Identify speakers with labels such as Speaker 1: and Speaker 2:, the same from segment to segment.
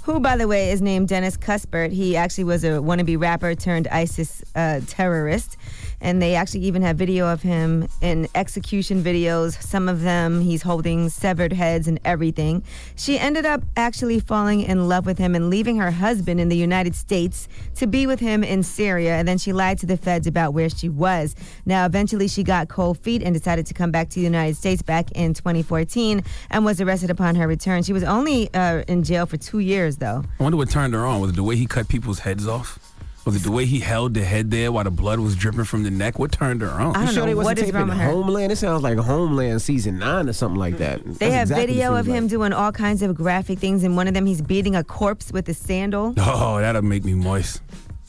Speaker 1: who, by the way, is named Dennis Cuthbert. He actually was a wannabe rapper turned ISIS terrorist. And they actually even have video of him in execution videos. Some of them, he's holding severed heads and everything. She ended up actually falling in love with him and leaving her husband in the United States to be with him in Syria. And then she lied to the feds about where she was. Now, eventually she got cold feet and decided to come back to the United States back in 2014 and was arrested upon her return. She was only in jail for 2 years, though.
Speaker 2: I wonder what turned her on. Was it the way he cut people's heads off? Was it the way he held the head there while the blood was dripping from the neck? What turned her on?
Speaker 1: I don't know. What is wrong with her?
Speaker 3: Homeland? It sounds like Homeland season 9 or something like that.
Speaker 1: They have video of him doing all kinds of graphic things. In one of them, he's beating a corpse with a sandal.
Speaker 2: Oh, that'll make me moist.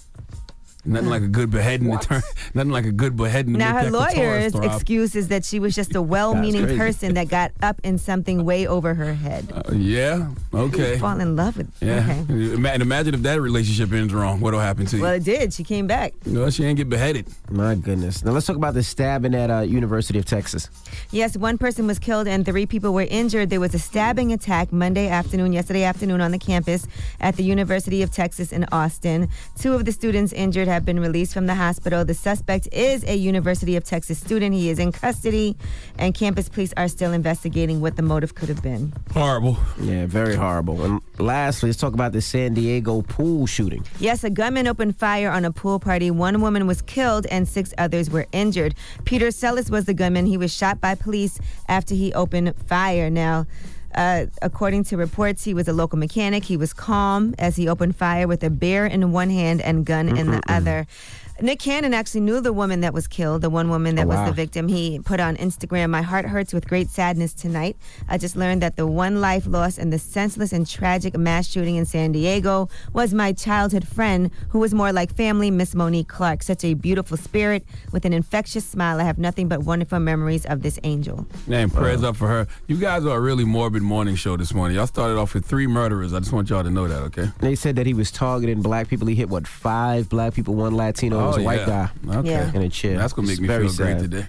Speaker 2: Nothing like a good beheading to turn. Nothing like a good beheading.
Speaker 1: Now, her
Speaker 2: to
Speaker 1: lawyer's excuse is that she was just a well-meaning person that got up in something way over her head.
Speaker 2: Yeah. Okay.
Speaker 1: Fall in love with.
Speaker 2: Yeah.
Speaker 1: Okay.
Speaker 2: And imagine if that relationship ends wrong. What'll happen to you?
Speaker 1: Well, it did. She came back.
Speaker 2: No, she ain't get beheaded.
Speaker 3: My goodness. Now let's talk about the stabbing at University of Texas.
Speaker 1: Yes, one person was killed and 3 people were injured. There was a stabbing attack yesterday afternoon on the campus at the University of Texas in Austin. 2 of the students injured have been released from the hospital. The suspect is a University of Texas student. He is in custody, and campus police are still investigating what the motive could have been.
Speaker 2: Horrible.
Speaker 3: Yeah, very horrible. And lastly, let's talk about the San Diego pool shooting.
Speaker 1: Yes, a gunman opened fire on a pool party. 1 woman was killed and 6 others were injured. Peter Sellis was the gunman. He was shot by police after he opened fire. Now, according to reports, he was a local mechanic. He was calm as he opened fire with a bear in one hand and gun in the other. Nick Cannon actually knew the woman that was killed, the one woman that was the victim. He put on Instagram, "My heart hurts with great sadness tonight. I just learned that the one life lost in the senseless and tragic mass shooting in San Diego was my childhood friend who was more like family, Miss Monique Clark. Such a beautiful spirit with an infectious smile. I have nothing but wonderful memories of this angel."
Speaker 2: Man, prayers up for her. You guys are a really morbid morning show this morning. Y'all started off with 3 murderers. I just want y'all to know that, okay?
Speaker 3: They said that he was targeting black people. He hit, 5 black people, 1 Latino. A white guy.
Speaker 2: Okay.
Speaker 3: In a chair.
Speaker 2: That's going to make me feel great today.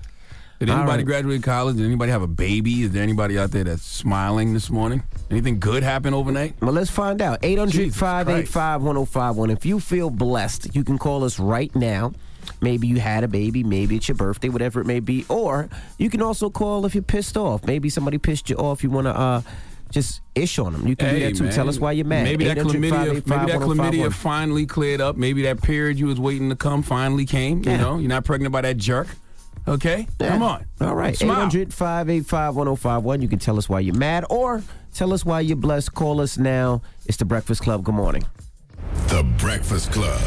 Speaker 2: Did anybody graduate college? Did anybody have a baby? Is there anybody out there that's smiling this morning? Anything good happen overnight?
Speaker 3: Well, let's find out. 800-585-1051. If you feel blessed, you can call us right now. Maybe you had a baby, maybe it's your birthday, whatever it may be. Or you can also call if you're pissed off. Maybe somebody pissed you off. You want to just ish on them. You can do that too. Man. Tell us why you're mad.
Speaker 2: Maybe that chlamydia finally cleared up. Maybe that period you was waiting to come finally came. Yeah. You know, you're not pregnant by that jerk. Okay? Yeah. Come on.
Speaker 3: All right. 800-585-1051. You can tell us why you're mad or tell us why you're blessed. Call us now. It's The Breakfast Club. Good morning.
Speaker 4: The Breakfast Club.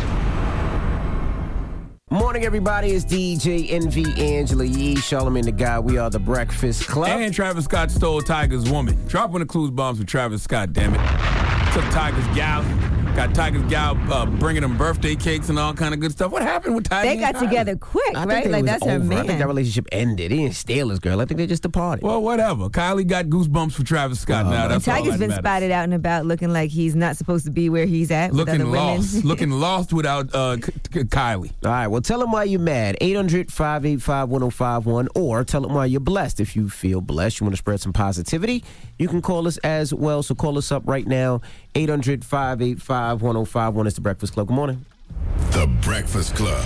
Speaker 3: Morning, everybody. It's DJ NV, Angela Yee, Charlamagne the Guy. We are The Breakfast Club.
Speaker 2: And Travis Scott stole Tiger's woman. Drop one of the clues bombs for Travis Scott, damn it. Took Tiger's gal. Got Tiger's gal bringing him birthday cakes and all kind of good stuff. What happened with Tiger?
Speaker 1: They got together quick, right? Like, that's her man.
Speaker 3: I think that relationship ended. He didn't steal his girl. I think they just departed.
Speaker 2: Well, whatever. Kylie got goosebumps for Travis Scott now. That's
Speaker 1: Tiger's
Speaker 2: all that
Speaker 1: been
Speaker 2: matters.
Speaker 1: Spotted out and about looking like he's not supposed to be where he's at with other women.
Speaker 2: Looking lost without Kylie.
Speaker 3: All right, well, tell him why you're mad. 800-585-1051 or tell him why you're blessed. If you feel blessed, you want to spread some positivity, you can call us as well. So call us up right now, 800-585-1051. It's The Breakfast Club. Good morning.
Speaker 4: The Breakfast Club.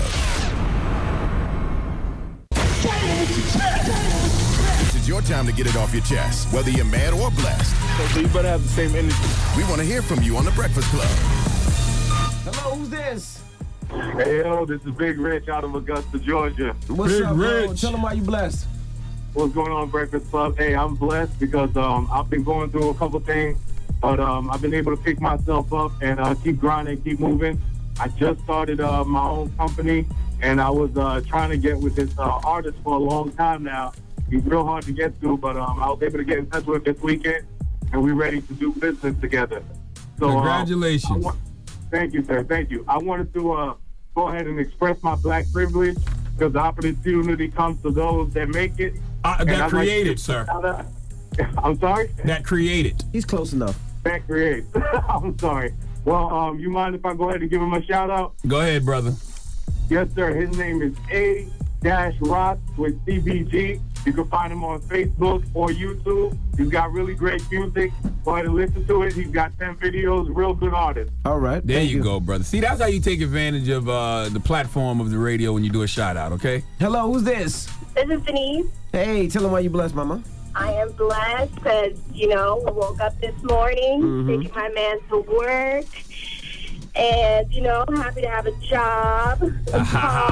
Speaker 4: This is your time to get it off your chest, whether you're mad or blessed.
Speaker 5: So you better have the same energy.
Speaker 4: We want to hear from you on The Breakfast Club.
Speaker 3: Hello, who's this?
Speaker 5: Hey, yo, this is Big Rich out of Augusta, Georgia.
Speaker 3: What's
Speaker 2: Big
Speaker 3: up, bro?
Speaker 2: Rich.
Speaker 3: Tell him why you blessed.
Speaker 5: What's going on, Breakfast Club? Hey, I'm blessed because I've been going through a couple things, but I've been able to pick myself up and keep grinding, keep moving. I just started my own company, and I was trying to get with this artist for a long time now. He's real hard to get to, but I was able to get in touch with him this weekend, and we're ready to do business together. So,
Speaker 2: congratulations.
Speaker 5: Thank you, sir. Thank you. I wanted to go ahead and express my black privilege because the opportunity comes to those that make it.
Speaker 2: That created, sir.
Speaker 5: I'm sorry?
Speaker 2: That created.
Speaker 3: He's close enough.
Speaker 5: That creates. I'm sorry. Well, you mind if I go ahead and give him a shout out?
Speaker 2: Go ahead, brother.
Speaker 5: Yes, sir. His name is A-Rock with CBG. You can find him on Facebook or YouTube. He's got really great music. Go ahead and listen to it. He's got 10 videos. Real good artist.
Speaker 3: All right.
Speaker 2: There
Speaker 3: Thank
Speaker 2: you go, brother. See, that's how you take advantage of the platform of the radio when you do a shout out, okay?
Speaker 3: Hello, who's this?
Speaker 6: This is Denise.
Speaker 3: Hey, tell them why you blessed, mama.
Speaker 6: I am blessed because, we woke up this morning, taking my man to work. And, happy to have a job, a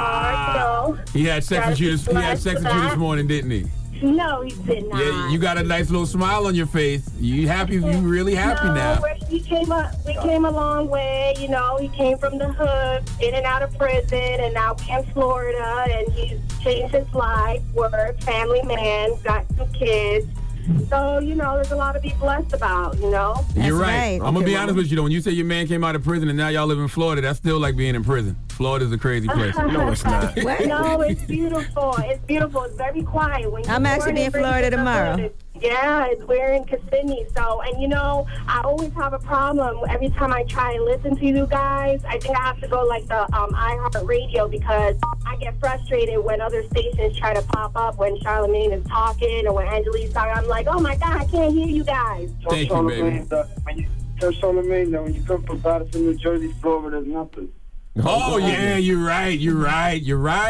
Speaker 6: car,
Speaker 2: He had sex with you this morning, didn't he?
Speaker 6: No, he did not.
Speaker 2: Yeah, you got a nice little smile on your face. You happy? You really happy now?
Speaker 6: We came a long way. He came from the hood, in and out of prison, and now we're in Florida. And he's changed his life. Work, family man, got 2 kids. So, there's a lot to be blessed about,
Speaker 2: You're right. I'm going to be honest with you, though. When you say your man came out of prison and now y'all live in Florida, that's still like being in prison. Florida's a crazy place.
Speaker 3: No, it's not.
Speaker 6: No, it's beautiful. It's beautiful. It's very quiet. When
Speaker 1: I'm actually in Florida tomorrow.
Speaker 6: Yeah, we're in Kissimmee. So, and I always have a problem every time I try and listen to you guys. I think I have to go like the iHeartRadio because I get frustrated when other stations try to pop up when Charlamagne is talking or when Angelique's talking. I'm like, oh my God, I can't hear you guys.
Speaker 2: Thank you, baby.
Speaker 5: Tell Charlamagne that when you come from Patterson, New Jersey, Florida, there's nothing.
Speaker 2: Oh, yeah, you're right. You're right,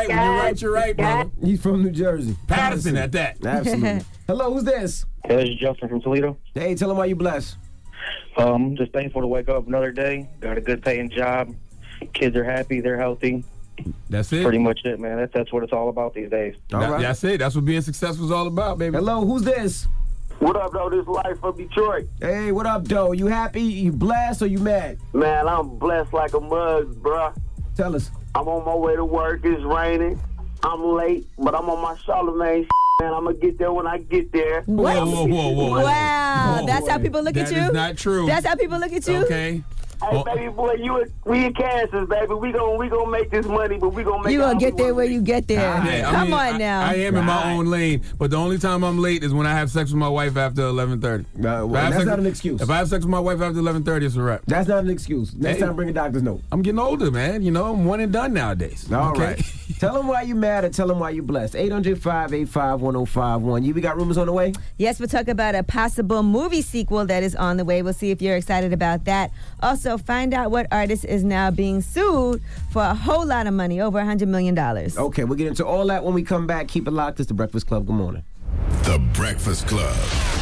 Speaker 2: brother.
Speaker 3: He's from New Jersey.
Speaker 2: Patterson at that.
Speaker 3: Absolutely. Hello, who's this?
Speaker 7: This is Justin from Toledo.
Speaker 3: Hey, tell them why you blessed.
Speaker 7: Just thankful to wake up another day. Got a good paying job. Kids are happy. They're healthy.
Speaker 2: That's it.
Speaker 7: Pretty much it, man. That's what it's all about these days.
Speaker 3: All right.
Speaker 2: That's it. That's what being successful is all about, baby.
Speaker 3: Hello, who's this?
Speaker 5: What up, though? This is Life from Detroit.
Speaker 3: Hey, what up, though? You happy? You blessed or you mad?
Speaker 5: Man, I'm blessed like a mug, bruh.
Speaker 3: Tell us.
Speaker 5: I'm on my way to work. It's raining. I'm late, but I'm on my Charlamagne and I'm going to get there when I get there.
Speaker 2: Whoa.
Speaker 1: Wow, that's how people look at you?
Speaker 2: That is not true.
Speaker 1: That's how people look at you?
Speaker 2: Okay.
Speaker 5: Hey, baby boy, we in Kansas, baby. We gonna make this money, but we gonna make.
Speaker 1: You gonna get there when you get there. Come on now.
Speaker 2: I am in my own lane, but the only time I'm late is when I have sex with my wife after 11:30.
Speaker 3: That's not an excuse.
Speaker 2: If I have sex with my wife after 11:30, it's a wrap.
Speaker 3: That's not an excuse. Next time, bring a doctor's note.
Speaker 2: I'm getting older, man. I'm one and done nowadays.
Speaker 3: All right. Tell them why you mad or tell them why you blessed. 800-585-1051. We got rumors on the way?
Speaker 1: Yes, we'll talk about a possible movie sequel that is on the way. We'll see if you're excited about that. Also, find out what artist is now being sued for a whole lot of money, over $100 million.
Speaker 3: Okay, we'll get into all that when we come back. Keep it locked. It's The Breakfast Club. Good morning.
Speaker 4: The Breakfast Club.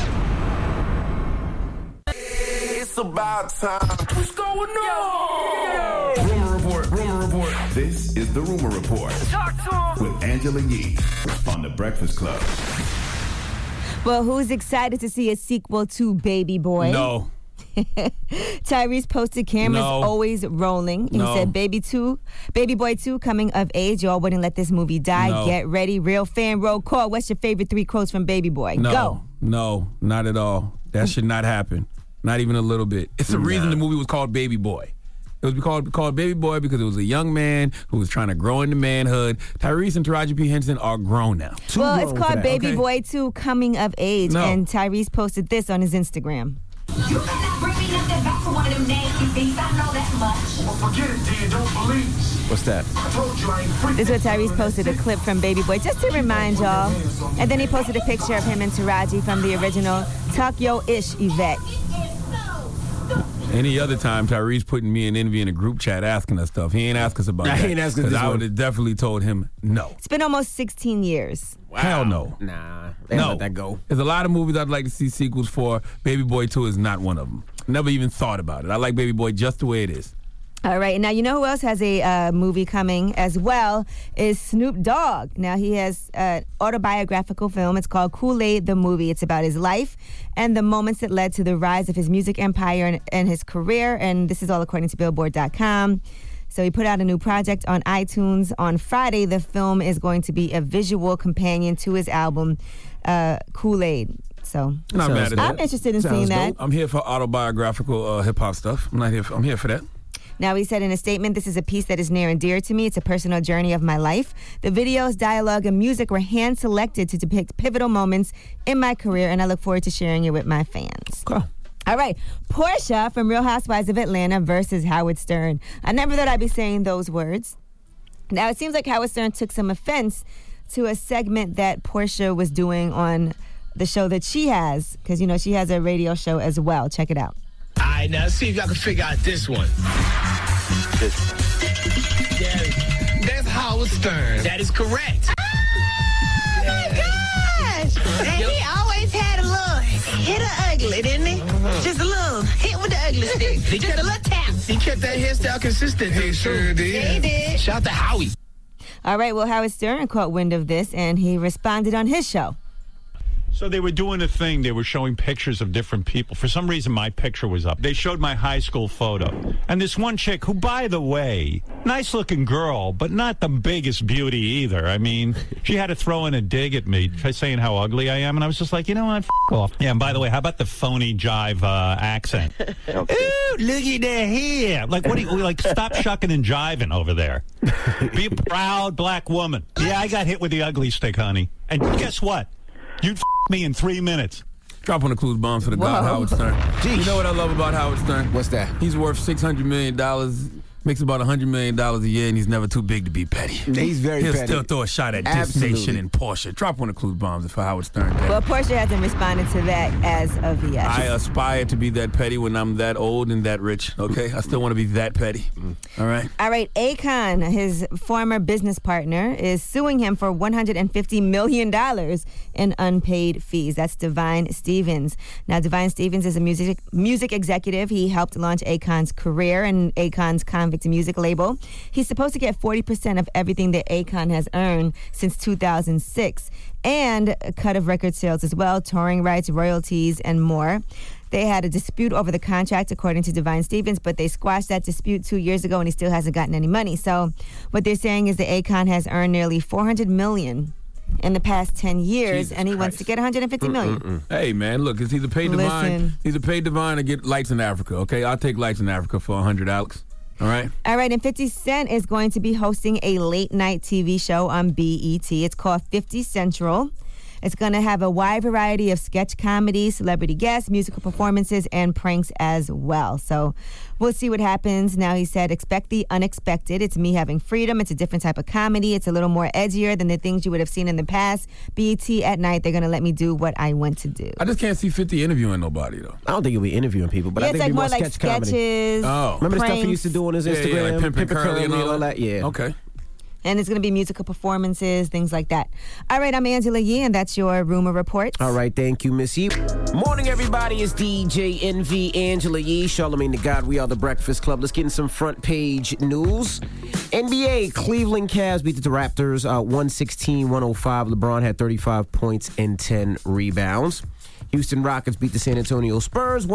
Speaker 4: It's about time. What's going on? Rumor report. This is the Rumor Report. Talk to him. With Angela Yee on The Breakfast Club.
Speaker 1: Well, who's excited to see a sequel to Baby Boy?
Speaker 2: No.
Speaker 1: Tyrese posted cameras always rolling. He said, Baby Boy 2 coming of age. Y'all wouldn't let this movie die.
Speaker 2: No.
Speaker 1: Get ready. Real fan roll call. What's your favorite 3 quotes from Baby Boy? Go.
Speaker 2: No, not at all. That should not happen. Not even a little bit. It's the reason the movie was called Baby Boy. It was called Baby Boy because it was a young man who was trying to grow into manhood. Tyrese and Taraji P. Henson are grown now.
Speaker 1: Well, it's called Baby Boy 2 Coming of Age.
Speaker 2: No.
Speaker 1: And Tyrese posted this on his Instagram.
Speaker 8: You cannot bring me nothing back for one of them nasty beats. I know that much.
Speaker 4: Well, forget it, dear. Don't believe.
Speaker 3: What's that?
Speaker 4: I told you I ain't free.
Speaker 1: This is what Tyrese posted, a clip from Baby Boy, just to remind y'all. And then he posted a picture of him and Taraji from the original Talk Yo-ish Yvette.
Speaker 2: Any other time, Tyrese putting me and Envy in a group chat asking us stuff. He ain't ask us about that.
Speaker 3: He ain't ask us this
Speaker 2: I
Speaker 3: one.
Speaker 2: would have definitely told him no.
Speaker 1: It's been almost 16 years.
Speaker 2: Wow. Hell no.
Speaker 3: Nah, they don't let that go.
Speaker 2: There's a lot of movies I'd like to see sequels for. Baby Boy 2 is not one of them. Never even thought about it. I like Baby Boy just the way it is.
Speaker 1: All right. Now, you know who else has a movie coming as well is Snoop Dogg. Now, he has an autobiographical film. It's called Kool-Aid the Movie. It's about his life and the moments that led to the rise of his music empire and his career. And this is all according to Billboard.com. So he put out a new project on iTunes on Friday. The film is going to be a visual companion to his album, Kool-Aid. So
Speaker 2: Not mad at that.
Speaker 1: I'm interested in seeing that.
Speaker 2: I'm here for autobiographical hip-hop stuff. I'm here for that.
Speaker 1: Now, he said in a statement, this is a piece that is near and dear to me. It's a personal journey of my life. The videos, dialogue, and music were hand-selected to depict pivotal moments in my career, and I look forward to sharing it with my fans.
Speaker 3: Cool.
Speaker 1: All right. Portia from Real Housewives of Atlanta versus Howard Stern. I never thought I'd be saying those words. Now, it seems like Howard Stern took some offense to a segment that Portia was doing on the show that she has, because, you know, she has a radio show as well. Check it out.
Speaker 9: All right, now see if y'all can figure out this one. That's Howard Stern. That is correct.
Speaker 10: Oh, my gosh. And he always had a little hit of ugly, didn't he? Just a little hit with the ugly stick. Just a little tap.
Speaker 9: He kept that hairstyle consistent. He sure did.
Speaker 10: Yeah, he did.
Speaker 9: Shout out to Howie.
Speaker 1: All right, well, Howard Stern caught wind of this, and he responded on his show.
Speaker 11: So they were doing a thing. They were showing pictures of different people. For some reason, my picture was up. They showed my high school photo. And this one chick, who, by the way, nice-looking girl, but not the biggest beauty either. I mean, she had to throw in a dig at me, saying how ugly I am. And I was just like, you know what? F*** off. Yeah, and by the way, how about the phony jive accent? Ooh, look at that hair. Like, what do you, like, stop shucking and jiving over there. Be a proud black woman. Yeah, I got hit with the ugly stick, honey. And guess what? You'd me in 3 minutes.
Speaker 2: Drop on the clues bombs for the God Howard Stern.
Speaker 3: Jeez.
Speaker 2: You know what I love about Howard Stern?
Speaker 3: What's that?
Speaker 2: He's worth $600 million, makes about $100 million a year, and he's never too big to be petty.
Speaker 3: He's very
Speaker 2: He'll
Speaker 3: petty.
Speaker 2: still throw a shot at this nation and Portia. Drop on the clues bombs for Howard Stern.
Speaker 1: Well, Portia hasn't responded to that as of yet.
Speaker 2: I aspire to be that petty when I'm that old and that rich, okay? I still want to be that petty. All right?
Speaker 1: All right, Akon, his former business partner, is suing him for $150 million in unpaid fees. That's Divine Stevens. Now, Divine Stevens is a music executive. He helped launch Akon's career and Akon's Convict music label. He's supposed to get 40% of everything that Akon has earned since 2006, and a cut of record sales as well, touring rights, royalties, and more. They had a dispute over the contract, according to Divine Stevens, but they squashed that dispute 2 years ago, and he still hasn't gotten any money. So what they're saying is that Akon has earned nearly $400 million in the past 10 years, and he wants to get $150 million.
Speaker 2: Hey, man, look, it's either pay Divine, or get Lights in Africa, okay? I'll take Lights in Africa for $100, Alex. All right.
Speaker 1: All right, and 50 Cent is going to be hosting a late-night TV show on BET. It's called 50 Central. It's going to have a wide variety of sketch comedy, celebrity guests, musical performances, and pranks as well. So we'll see what happens. Now, he said, expect the unexpected. It's me having freedom. It's a different type of comedy. It's a little more edgier than the things you would have seen in the past. BET at night, they're going to let me do what I want to do.
Speaker 2: I just can't see 50 interviewing nobody, though.
Speaker 3: I don't think he'll be interviewing people, but I think
Speaker 1: it's
Speaker 3: it'll
Speaker 1: like
Speaker 3: be
Speaker 1: more like
Speaker 3: sketch comedy.
Speaker 1: sketches,
Speaker 3: Remember the stuff he used to do on his Instagram?
Speaker 2: Yeah, like Pimp and Curly and all that?
Speaker 3: Yeah.
Speaker 2: Okay.
Speaker 1: And it's going to be musical performances, things like that. All right, I'm Angela Yee, and that's your Rumor Report.
Speaker 3: All right, thank you, Miss Yee. Morning, everybody. It's DJ NV, Angela Yee, Charlamagne the God. We are the Breakfast Club. Let's get in some front page news. NBA, Cleveland Cavs beat the Raptors 116-105. LeBron had 35 points and 10 rebounds. Houston Rockets beat the San Antonio Spurs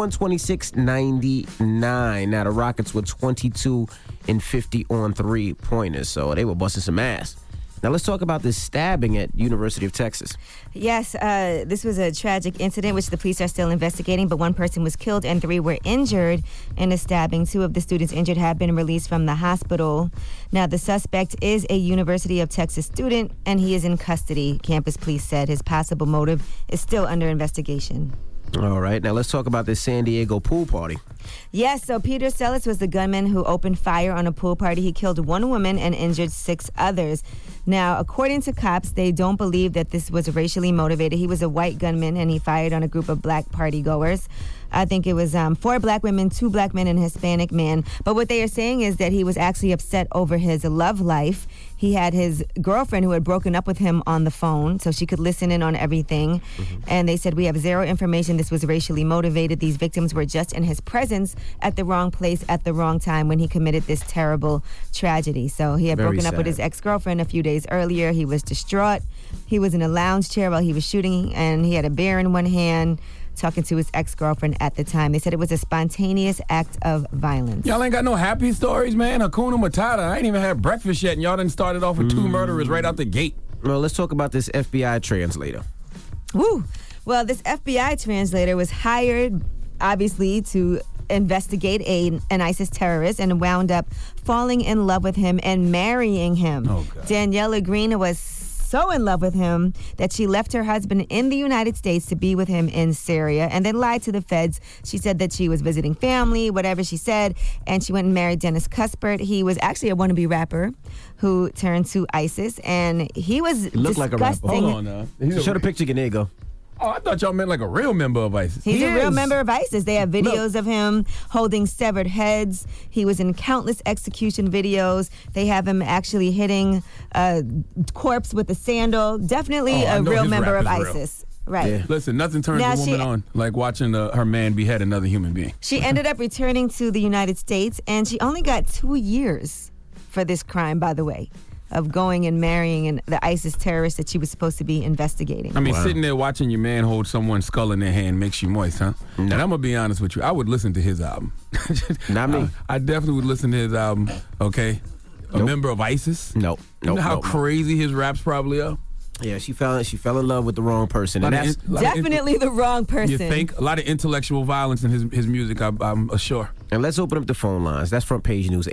Speaker 3: 126-99. Now, the Rockets were 22 and 50 on three-pointers, so they were busting some ass. Now, let's talk about this stabbing at University of Texas.
Speaker 1: Yes, this was a tragic incident, which the police are still investigating, but one person was killed and 3 were injured in a stabbing. 2 of the students injured have been released from the hospital. Now, the suspect is a University of Texas student, and he is in custody, campus police said. His possible motive is still under investigation.
Speaker 3: All right, now let's talk about this San Diego pool party.
Speaker 1: Yes, so Peter Sellis was the gunman who opened fire on a pool party. He killed 1 woman and injured 6 others. Now, according to cops, they don't believe that this was racially motivated. He was a white gunman, and he fired on a group of black partygoers. I think it was 4 black women, 2 black men, and a Hispanic man. But what they are saying is that he was actually upset over his love life. He had his girlfriend who had broken up with him on the phone, so she could listen in on everything. And they said, we have 0 information this was racially motivated. These victims were just in his presence at the wrong place at the wrong time when he committed this terrible tragedy. So he had
Speaker 3: Very
Speaker 1: broken up with
Speaker 3: sad.
Speaker 1: his ex-girlfriend a few days earlier. He was distraught. He was in a lounge chair while he was shooting, and he had a beer in one hand, talking to his ex-girlfriend at the time. They said it was a spontaneous act of violence.
Speaker 2: Y'all ain't got no happy stories, man. Hakuna Matata. I ain't even had breakfast yet, and y'all done started off with 2 murderers right out the gate.
Speaker 3: Well, let's talk about this FBI translator.
Speaker 1: Woo! Well, this FBI translator was hired, obviously, to investigate an ISIS terrorist and wound up falling in love with him and marrying him.
Speaker 2: Oh, God.
Speaker 1: Daniela Green was so in love with him that she left her husband in the United States to be with him in Syria and then lied to the feds. She said that she was visiting family, whatever she said, and she went and married Dennis Cuthbert. He was actually a wannabe rapper who turned to ISIS, and he was
Speaker 3: looked like a rapper.
Speaker 2: Hold on now.
Speaker 3: Show the picture again. There you go.
Speaker 2: Oh, I thought y'all meant like a real member of ISIS.
Speaker 1: He's a real member of ISIS. They have videos of him holding severed heads. He was in countless execution videos. They have him actually hitting a corpse with a sandal. Definitely a real member of ISIS. Right.
Speaker 2: Yeah. Listen, nothing turns
Speaker 1: Now
Speaker 2: a woman on like watching her man behead another human being.
Speaker 1: She ended up returning to the United States, and she only got 2 years for this crime, by the way, of going and marrying the ISIS terrorist that she was supposed to be investigating.
Speaker 2: I mean, sitting there watching your man hold someone's skull in their hand makes you moist, huh? No. And I'm going to be honest with you. I would listen to his album.
Speaker 3: Not me.
Speaker 2: I definitely would listen to his album, okay? A member of ISIS?
Speaker 3: Nope.
Speaker 2: You know how crazy his raps probably are?
Speaker 3: Yeah, she fell in love with the wrong person. And that's
Speaker 1: definitely the wrong person.
Speaker 2: You think? A lot of intellectual violence in his music, I'm sure.
Speaker 3: And let's open up the phone lines. That's Front Page News.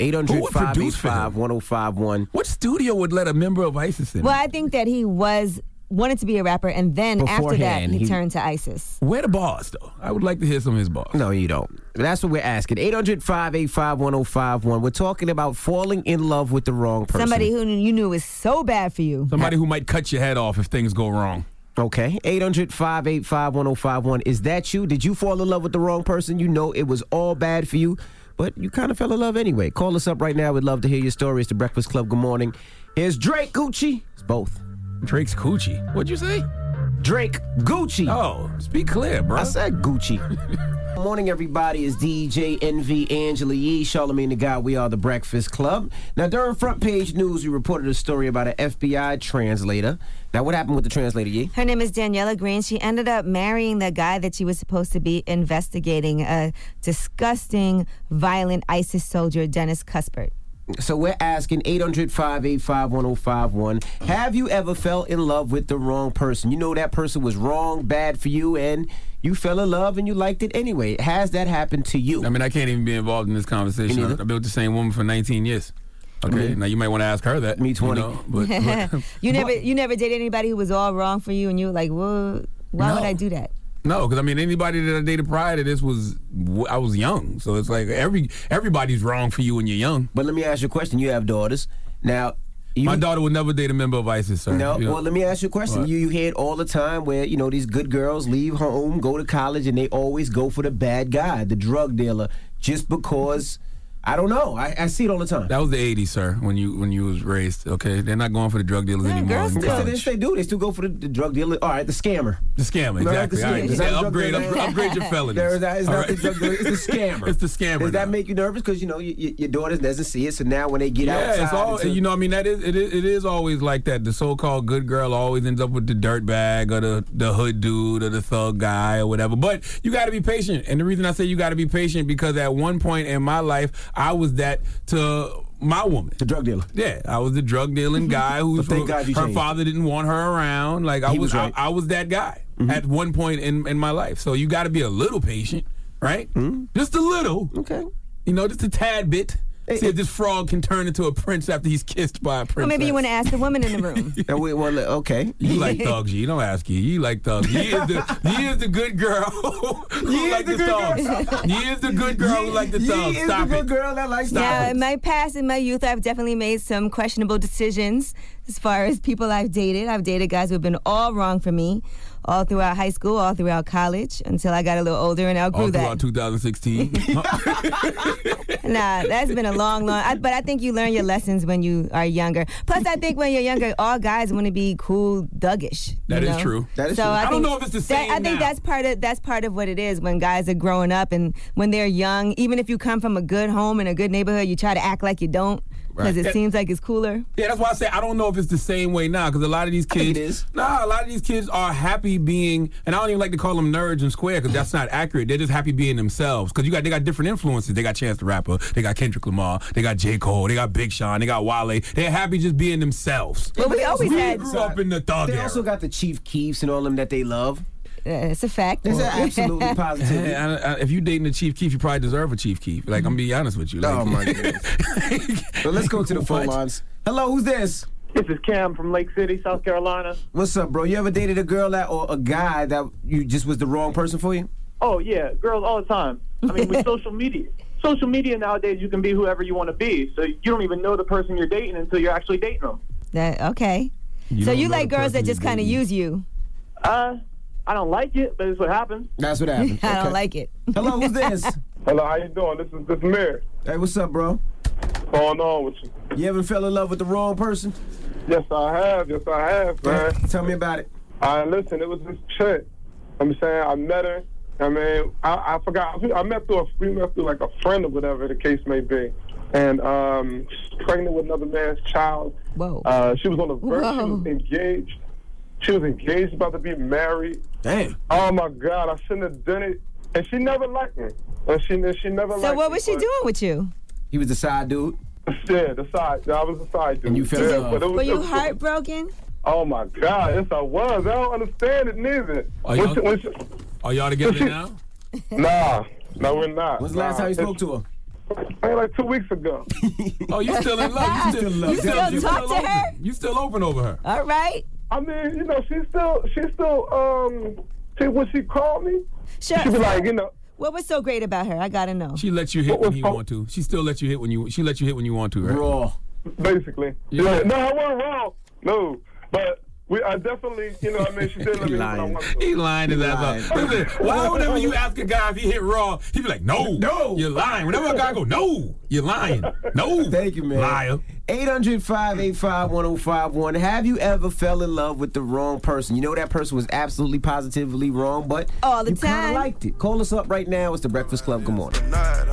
Speaker 3: 800-585-1051.
Speaker 2: What studio would let a member of ISIS in?
Speaker 1: Well, I think that he wanted to be a rapper, and then after that, he turned to ISIS.
Speaker 2: Where the bars, though? I would like to hear some of his bars.
Speaker 3: No, you don't. That's what we're asking. 800-585-1051. We're talking about falling in love with the wrong person.
Speaker 1: Somebody who you knew was so bad for you.
Speaker 2: Somebody who might cut your head off if things go wrong.
Speaker 3: Okay. 800-585-1051. Is that you? Did you fall in love with the wrong person? You know it was all bad for you, but you kind of fell in love anyway. Call us up right now. We'd love to hear your story. It's The Breakfast Club. Good morning. Here's Drake Gucci. It's both.
Speaker 2: Drake's Gucci. What'd you say?
Speaker 3: Drake Gucci.
Speaker 2: Oh, speak clear, bro.
Speaker 3: I said Gucci. Good morning, everybody. It's DJ NV, Angela Yee, Charlamagne the God. We are The Breakfast Club. Now, during Front Page News, we reported a story about an FBI translator. Now, what happened with the translator, Yee?
Speaker 1: Her name is Daniela Green. She ended up marrying the guy that she was supposed to be investigating, a disgusting, violent ISIS soldier, Dennis Cuthbert.
Speaker 3: So we're asking 800-585-1051. Have you ever fell in love with the wrong person? You know that person was wrong, bad for you, and you fell in love and you liked it anyway. Has that happened to you?
Speaker 2: I mean, I can't even be involved in this conversation. I've been with the same woman for 19 years. Okay, now you might want to ask her that.
Speaker 3: Me 20.
Speaker 2: You know, but
Speaker 1: you never dated anybody who was all wrong for you, and you were like, well, why would I do that?
Speaker 2: No, because I mean, anybody that I dated prior to this I was young, so it's like everybody's wrong for you when you're young.
Speaker 3: But let me ask you a question. You have daughters now.
Speaker 2: My daughter would never date a member of ISIS, sir.
Speaker 3: No,
Speaker 2: you know?
Speaker 3: Well, let me ask you a question. You hear it all the time where, these good girls leave home, go to college, and they always go for the bad guy, the drug dealer, just because, I don't know. I see it all the time.
Speaker 2: That was the 80s, sir, when you was raised, okay? They're not going for the drug dealers anymore.
Speaker 3: Yes, they do. They still go for the drug dealer. All right, the scammer.
Speaker 2: The scammer, exactly. All right. Upgrade your felonies.
Speaker 3: It's not the drug dealer. It's the scammer.
Speaker 2: It's the scammer.
Speaker 3: Does that make you nervous? Because, your daughter doesn't see it, so now when they get outside.
Speaker 2: It's all, I mean, it is always like that. The so-called good girl always ends up with the dirt bag or the hood dude or the thug guy or whatever. But you got to be patient. And the reason I say you got to be patient because at one point in my life, I was that to my woman.
Speaker 3: The drug dealer.
Speaker 2: Yeah, I was the drug dealing guy who her father didn't want her around. Like I was that guy at one point in my life. So you got to be a little patient, right? Just a little.
Speaker 3: Okay.
Speaker 2: Just a tad bit. See if this frog can turn into a prince after he's kissed by a princess.
Speaker 1: Well, maybe you want to ask the woman in the room.
Speaker 3: Okay.
Speaker 2: You like thugs, you don't ask you. You like thugs. He is the good girl who like the thugs. He is the good girl who like the thugs.
Speaker 3: He is the good girl that likes thugs.
Speaker 1: Now, in my past, in my youth, I've definitely made some questionable decisions as far as people I've dated. I've dated guys who have been all wrong for me. All throughout high school, all throughout college, until I got a little older and outgrew that.
Speaker 2: All throughout 2016.
Speaker 1: Nah, that's been a long. But I think you learn your lessons when you are younger. Plus, I think when you're younger, all guys want to be cool, thuggish.
Speaker 2: That is true.
Speaker 3: That is true.
Speaker 2: I don't know if it's the same.
Speaker 1: I think that's part of what it is when guys are growing up and when they're young. Even if you come from a good home and a good neighborhood, you try to act like you don't. Because it seems like it's cooler.
Speaker 2: Yeah, that's why I say I don't know if it's the same way now. Because a lot of these kids, a lot of these kids are happy being, and I don't even like to call them nerds and square because that's not accurate. They're just happy being themselves. Because they got different influences. They got Chance the Rapper, they got Kendrick Lamar, they got J. Cole, they got Big Sean, they got Wale. They're happy just being themselves.
Speaker 1: Well, we always
Speaker 2: grew up in the thug
Speaker 3: They
Speaker 2: era.
Speaker 3: also got the Chief Keefs and all them that they love.
Speaker 1: It's a fact.
Speaker 3: It's absolutely positive.
Speaker 2: If you dating a Chief Keef, you probably deserve a Chief Keef. Like, I'm gonna be honest with you. Like,
Speaker 3: oh my goodness. Well, let's go to the phone lines. Hello, who's this?
Speaker 12: This is Cam from Lake City, South Carolina.
Speaker 3: What's up, bro? You ever dated a girl or a guy that you just was the wrong person for you?
Speaker 12: Oh, yeah, girls all the time. I mean, with social media nowadays, you can be whoever you want to be. So you don't even know the person you're dating until you're actually dating them.
Speaker 1: Okay. So you like girls that just kind of use you?
Speaker 12: I don't like it, but it's what happens.
Speaker 3: That's what happens.
Speaker 1: I don't like it.
Speaker 3: Hello, who's this?
Speaker 13: Hello, how you doing? This is Mir.
Speaker 3: Hey, what's up, bro?
Speaker 13: What's going on with you?
Speaker 3: You ever fell in love with the wrong person?
Speaker 13: Yes, I have. Yes, I have, man.
Speaker 3: Tell me about it.
Speaker 13: Listen, it was this chick. I'm saying I met her. I mean, I forgot. We met through like a friend or whatever the case may be. And she's pregnant with another man's child.
Speaker 1: Whoa.
Speaker 13: She was on the verge. She was engaged. She was engaged, about to be married.
Speaker 3: Damn.
Speaker 13: Oh, my God. I shouldn't have done it. And she never liked me. She never liked me.
Speaker 1: So what was she doing with you?
Speaker 3: He was the side dude?
Speaker 13: Yeah, the side. I was the side dude.
Speaker 3: And you fell in love.
Speaker 1: Were you heartbroken?
Speaker 13: Oh, my God. Yes, I was. I don't understand it neither.
Speaker 2: Are y'all together now?
Speaker 13: Nah. No, we're not.
Speaker 3: When's the last time you spoke to her?
Speaker 13: Like 2 weeks ago.
Speaker 2: Oh, you still in love? You still in love?
Speaker 1: You still talk to her?
Speaker 2: You still open over her?
Speaker 1: All right.
Speaker 13: I mean, you know, she's still, when she called me,
Speaker 1: Sure.
Speaker 13: she be like, you know.
Speaker 1: What was so great about her? I gotta know.
Speaker 2: She lets you hit when you want to. She still lets you hit when you. She lets you hit when you want to, right?
Speaker 3: Raw.
Speaker 13: Basically.
Speaker 2: Yeah.
Speaker 13: No, I wasn't wrong. No, but I definitely, you know, I mean, she did let me when I wanted to.
Speaker 2: He lying his ass off. Listen, why whenever you ask a guy if he hit raw, he be like, no, you're lying. Whenever a guy go, no, you're lying. No.
Speaker 3: Thank you, man.
Speaker 2: Liar.
Speaker 3: 800-585-1051. Have you ever fell in love with the wrong person? You know that person was absolutely positively wrong, but
Speaker 1: all the
Speaker 3: you
Speaker 1: time.
Speaker 3: kind of liked it. Call us up right now. It's The Breakfast Club. Good morning.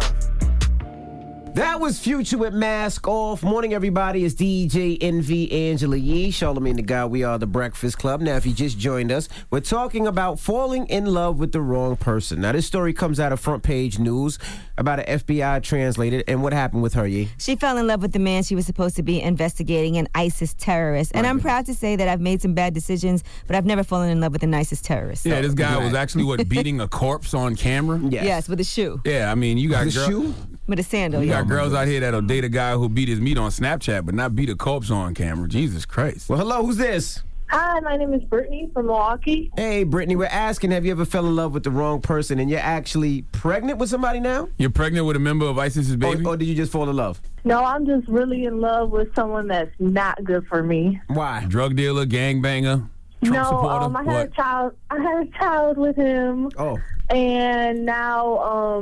Speaker 3: That was Future with Mask Off. Morning, everybody. It's DJ NV Angela Yee, Charlamagne the Guy. We are The Breakfast Club. Now, if you just joined us, we're talking about falling in love with the wrong person. Now, this story comes out of Front Page News about an FBI translator and what happened with her, Yee.
Speaker 1: She fell in love with the man she was supposed to be investigating, an ISIS terrorist. And I'm proud to say that I've made some bad decisions, but I've never fallen in love with an ISIS terrorist.
Speaker 2: Yeah, this guy was actually, beating a corpse on camera?
Speaker 1: Yes, with a shoe.
Speaker 2: Yeah, I mean, you got
Speaker 3: the shoe?
Speaker 1: With a sandal,
Speaker 2: You got girls out here that'll date a guy who beat his meat on Snapchat, but not beat a corpse on camera. Jesus Christ.
Speaker 3: Well, hello, who's this?
Speaker 6: Hi, my name is Brittany from Milwaukee.
Speaker 3: Hey, Brittany, we're asking, have you ever fell in love with the wrong person and you're actually pregnant with somebody now?
Speaker 2: You're pregnant with a member of ISIS's baby?
Speaker 3: Or did you just fall in love?
Speaker 6: No, I'm just really in love with someone that's not good for me.
Speaker 3: Why?
Speaker 2: Drug dealer, gangbanger, Trump supporter?
Speaker 6: I had a child. I had a child with him.
Speaker 3: Oh.
Speaker 6: And now,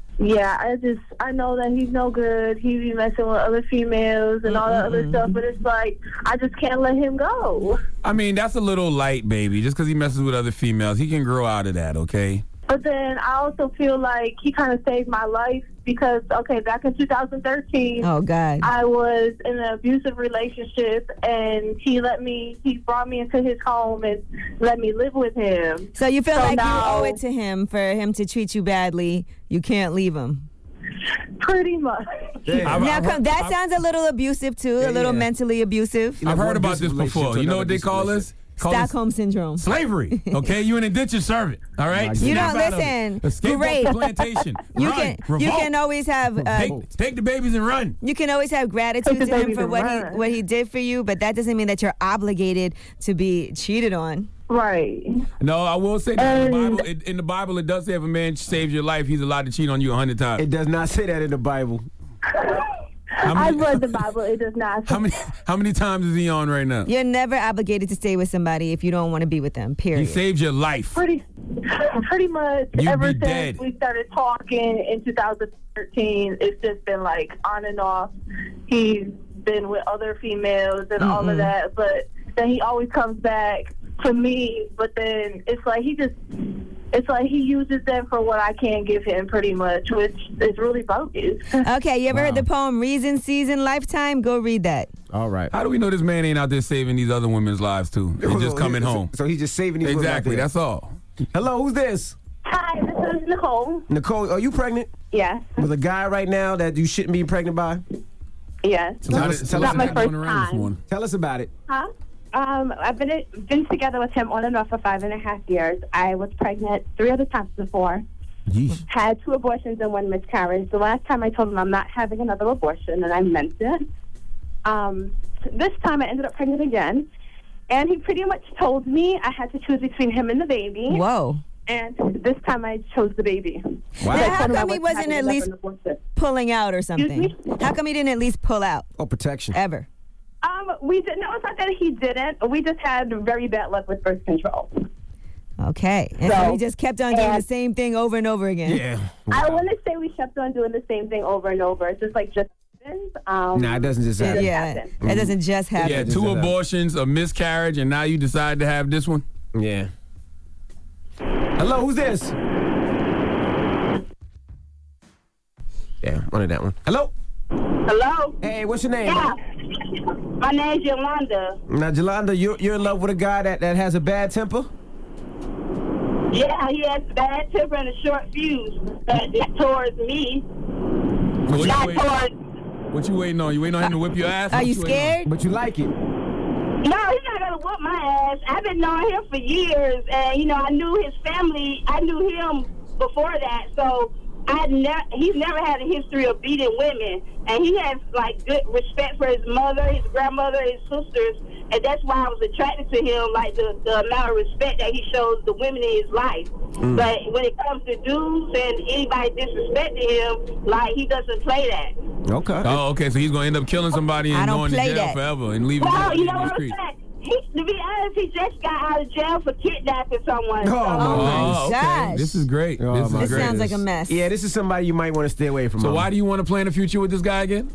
Speaker 6: I know that he's no good. He be messing with other females and all that other stuff, but it's like, I just can't let him go.
Speaker 2: I mean, that's a little light, baby. Just because he messes with other females, he can grow out of that, okay?
Speaker 6: But then I also feel like he kind of saved my life because, back in 2013,
Speaker 1: oh God,
Speaker 6: I was in an abusive relationship, and he brought me into his home and let me live with him.
Speaker 1: So you feel like you owe it to him for him to treat you badly. You can't leave him.
Speaker 6: Pretty much.
Speaker 1: That sounds a little abusive too, a little mentally abusive.
Speaker 2: I've heard about this before. You know what they call this?
Speaker 1: Stockholm syndrome.
Speaker 2: Slavery. Okay, you an indentured servant. All right.
Speaker 1: You don't listen.
Speaker 2: Escape off the plantation.
Speaker 1: You can always have
Speaker 2: take the babies and run.
Speaker 1: You can always have gratitude to him for what he did for you, but that doesn't mean that you're obligated to be cheated on.
Speaker 6: Right.
Speaker 2: No, I will say that in the Bible, it does say if a man saves your life, he's allowed to cheat on you 100 times.
Speaker 3: It does not say that in the Bible.
Speaker 6: I've read the Bible. It does not.
Speaker 2: How many times is he on right now?
Speaker 1: You're never obligated to stay with somebody if you don't want to be with them, period.
Speaker 2: He saved your life.
Speaker 6: Pretty much. Ever since we started talking in 2013, it's just been like on and off. He's been with other females and all of that, but then he always comes back to me, but then it's like he uses them for what I can't give him, pretty much, which is really bogus.
Speaker 1: Okay, you ever heard the poem Reason, Season, Lifetime? Go read that.
Speaker 3: All right.
Speaker 2: How do we know this man ain't out there saving these other women's lives, too? And just coming home.
Speaker 3: So he's just saving these women.
Speaker 2: Exactly, that's all.
Speaker 3: Hello, who's this?
Speaker 6: Hi, this is Nicole.
Speaker 3: Nicole, are you pregnant?
Speaker 6: Yes.
Speaker 3: With a guy right now that you shouldn't be pregnant by?
Speaker 6: Yes.
Speaker 3: Tell us
Speaker 6: not my first time.
Speaker 3: Tell us about it.
Speaker 6: Huh? I've been together with him on and off for 5.5 years. I was pregnant 3 other times before.
Speaker 3: Yeesh.
Speaker 6: Had 2 abortions and 1 miscarriage. The last time I told him I'm not having another abortion, and I meant it. this time I ended up pregnant again. And he pretty much told me I had to choose between him and the baby.
Speaker 1: Whoa.
Speaker 6: And this time I chose the baby.
Speaker 1: Wow. Now, how come he wasn't at least pulling out or something? How come he didn't at least pull out?
Speaker 3: Oh, protection.
Speaker 1: Ever.
Speaker 6: We didn't. No, it's not that he didn't. We just had very bad luck with birth control.
Speaker 1: Okay. And so he just kept on doing the same thing over and over again.
Speaker 3: Yeah.
Speaker 6: Wow. I wouldn't say we kept on doing the same thing over and over. It's just happens.
Speaker 3: Nah, it doesn't just happen.
Speaker 1: It doesn't just happen.
Speaker 2: Yeah, 2 abortions, a miscarriage, and now you decide to have this one?
Speaker 3: Yeah. Hello, who's this? Yeah, wanted that one. Hello?
Speaker 6: Hello?
Speaker 3: Hey, what's your name?
Speaker 6: Yeah. My name's Yolanda.
Speaker 3: Now, Yolanda, you're in love with a guy that has a bad temper?
Speaker 6: Yeah, he has a bad temper and a short fuse. But it's towards me.
Speaker 2: What you waiting on? You waiting on him to whip your ass?
Speaker 1: Are you scared?
Speaker 3: But you like it.
Speaker 6: No, he's not gonna whoop my ass. I've been knowing him for years, and I knew his family. I knew him before that, so he's never had a history of beating women, and he has like good respect for his mother, his grandmother, his sisters, and that's why I was attracted to him. Like the amount of respect that he shows the women in his life. But when it comes to dudes and anybody disrespecting him, like he doesn't play that.
Speaker 3: Okay.
Speaker 2: Oh, okay. So he's gonna end up killing somebody and going to jail forever and leaving.
Speaker 6: Well, you know
Speaker 2: the
Speaker 6: what I'm
Speaker 2: street.
Speaker 6: saying? To be honest, he just got out of jail for kidnapping someone.
Speaker 1: Oh,
Speaker 2: okay.
Speaker 1: gosh.
Speaker 2: This is great. This
Speaker 1: sounds like a mess.
Speaker 3: Yeah, this is somebody you might want to stay away from.
Speaker 2: So why do you want to plan a future with this guy again?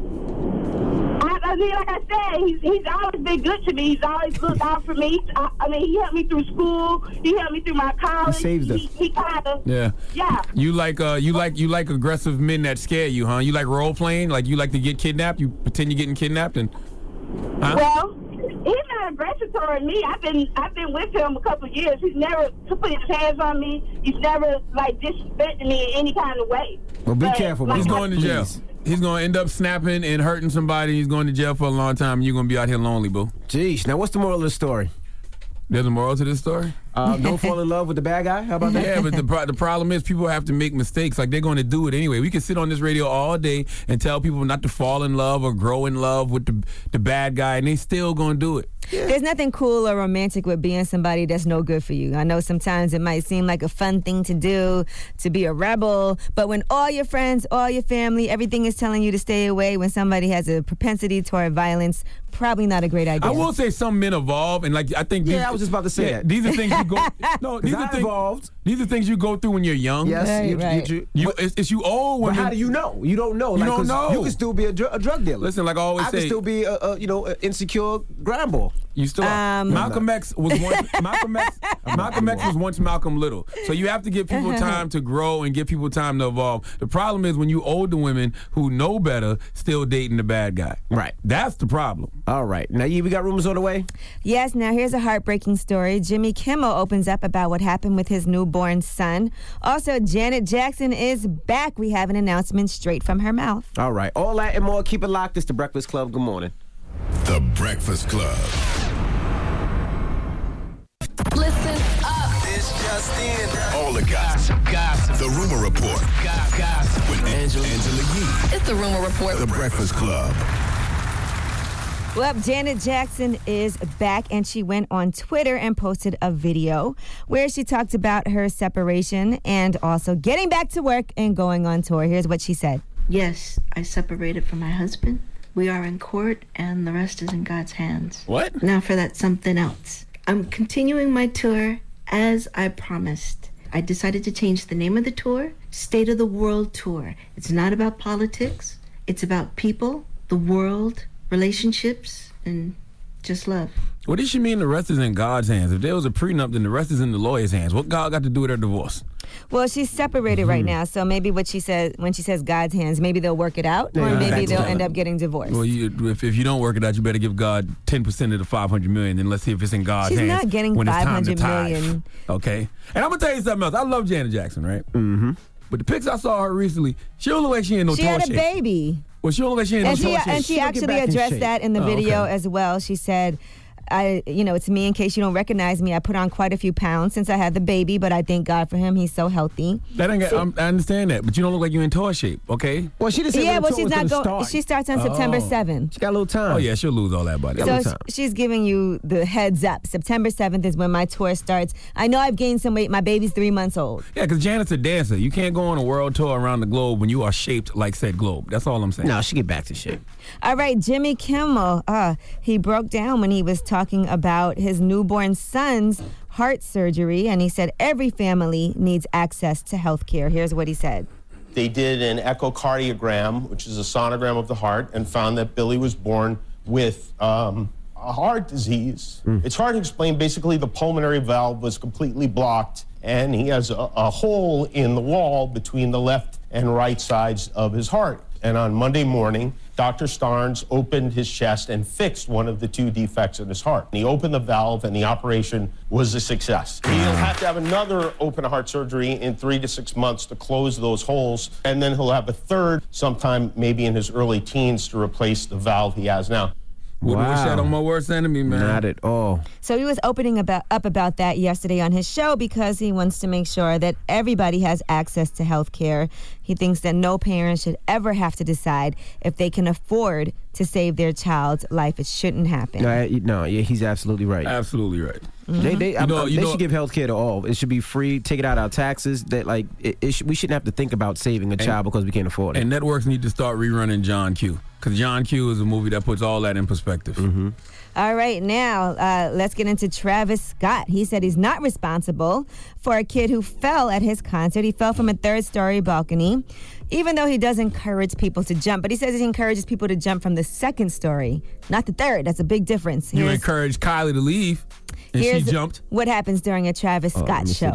Speaker 6: I mean, like I said, he's always been good to me. He's always looked out for me. I mean, he helped me through school. He helped me through my college.
Speaker 3: He saved us.
Speaker 6: He kind of.
Speaker 2: Yeah.
Speaker 6: Yeah.
Speaker 2: You like aggressive men that scare you, huh? You like role playing? Like you like to get kidnapped? You pretend you're getting kidnapped and. Huh?
Speaker 6: Well, he's not aggressive toward me. I've been with him a couple of years. He's never put his hands on me. He's never like disrespected me in any kind of way.
Speaker 3: Well, be careful.
Speaker 2: He's going to jail. He's going to end up snapping and hurting somebody. He's going to jail for a long time. And you're going to be out here lonely, boo.
Speaker 3: Jeez. Now, what's the moral of the story?
Speaker 2: There's a moral to this story?
Speaker 3: Don't fall in love with the bad guy? How about that?
Speaker 2: Yeah, but the problem is people have to make mistakes. Like, they're going to do it anyway. We can sit on this radio all day and tell people not to fall in love or grow in love with the bad guy, and they still going to do it.
Speaker 1: Yeah. There's nothing cool or romantic with being somebody that's no good for you. I know sometimes it might seem like a fun thing to do, to be a rebel, but when all your friends, all your family, everything is telling you to stay away, when somebody has a propensity toward violence, probably not a great idea.
Speaker 2: I will say some men evolve, and like I think.
Speaker 3: I was just about to say that.
Speaker 2: These are things you go. No, these are things. These are things you go through when you're young.
Speaker 3: Yes,
Speaker 1: right.
Speaker 2: It's you old women.
Speaker 3: But how do you know? You don't know.
Speaker 2: You don't know.
Speaker 3: You can still be a drug dealer.
Speaker 2: Listen, like I always say,
Speaker 3: I can still be an insecure grandboy.
Speaker 2: You still are. Malcolm X was once Malcolm X was once Malcolm Little. So you have to give people time to grow and give people time to evolve. The problem is when you older women who know better still dating the bad guy.
Speaker 3: Right.
Speaker 2: That's the problem.
Speaker 3: All right. Now, we got rumors on the way?
Speaker 1: Yes. Now, here's a heartbreaking story. Jimmy Kimmel opens up about what happened with his newborn son. Also, Janet Jackson is back. We have an announcement straight from her mouth.
Speaker 3: All right. All that and more. Keep it locked. It's The Breakfast Club. Good morning.
Speaker 4: The Breakfast Club.
Speaker 8: Listen up.
Speaker 4: This just in. All the gossip. The Rumor Report. Gossip. With Angela Yee.
Speaker 8: It's The Rumor Report.
Speaker 4: The Breakfast Club.
Speaker 1: Well, Janet Jackson is back, and she went on Twitter and posted a video where she talked about her separation and also getting back to work and going on tour. Here's what she said.
Speaker 14: Yes, I separated from my husband. We are in court, and the rest is in God's hands.
Speaker 2: What?
Speaker 14: Now for that something else. I'm continuing my tour as I promised. I decided to change the name of the tour, State of the World Tour. It's not about politics. It's about people, the world, relationships, and just love.
Speaker 2: What does she mean the rest is in God's hands? If there was a prenup, then the rest is in the lawyer's hands. What God got to do with her divorce?
Speaker 1: Well, she's separated right now, so maybe what she says when she says God's hands, maybe they'll work it out, or maybe they'll end up getting divorced.
Speaker 2: Well, if you don't work it out, you better give God 10% of the $500 million, and let's see if it's in God's hands.
Speaker 1: She's not getting $500 million.
Speaker 2: Okay, and I'm gonna tell you something else. I love Janet Jackson, right? Mm-hmm. But the pics I saw her recently, she don't look like she ain't no.
Speaker 1: She had a baby.
Speaker 2: Well, she don't look like she ain't no.
Speaker 1: And she actually addressed that in the video as well. She said, It's me. In case you don't recognize me, I put on quite a few pounds since I had the baby, but I thank God for him. He's so healthy.
Speaker 2: I understand that, but you don't look like you're in tour shape, okay?
Speaker 3: Well, she didn't say
Speaker 1: she's not going. She starts on September 7th.
Speaker 3: She got a little time.
Speaker 2: Oh, yeah, she'll lose all that body.
Speaker 1: So she's giving you the heads up. September 7th is when my tour starts. I know I've gained some weight. My baby's 3 months old.
Speaker 2: Yeah, because Janet's a dancer. You can't go on a world tour around the globe when you are shaped like said globe. That's all I'm saying.
Speaker 3: No, she get back to shape.
Speaker 1: All right, Jimmy Kimmel, he broke down when he was talking about his newborn son's heart surgery, and he said every family needs access to health care. Here's what he said.
Speaker 15: They did an echocardiogram, which is a sonogram of the heart, and found that Billy was born with a heart disease. It's hard to explain. Basically, the pulmonary valve was completely blocked, and he has a hole in the wall between the left and right sides of his heart. And on Monday morning, Dr. Starnes opened his chest and fixed one of the two defects in his heart. He opened the valve, and the operation was a success. He'll have to have another open heart surgery in 3 to 6 months to close those holes, and then he'll have a third sometime maybe in his early teens to replace the valve he has now.
Speaker 2: Wouldn't wish that on my worst enemy, man.
Speaker 3: Not at all.
Speaker 1: So he was opening up about that yesterday on his show because he wants to make sure that everybody has access to health care. He thinks that no parent should ever have to decide if they can afford to save their child's life. It shouldn't happen.
Speaker 3: He's absolutely right.
Speaker 2: Absolutely right.
Speaker 3: Mm-hmm. They should give health care to all. It should be free. Take it out of our taxes. We shouldn't have to think about saving a child because we can't afford it.
Speaker 2: And networks need to start rerunning John Q. Because John Q is a movie that puts all that in perspective.
Speaker 3: Mm-hmm.
Speaker 1: All right, now let's get into Travis Scott. He said he's not responsible for a kid who fell at his concert. He fell from a third-story balcony, even though he does encourage people to jump. But he says he encourages people to jump from the second story, not the third. That's a big difference.
Speaker 2: You encouraged Kylie to leave, and she jumped.
Speaker 1: What happens during a Travis Scott show.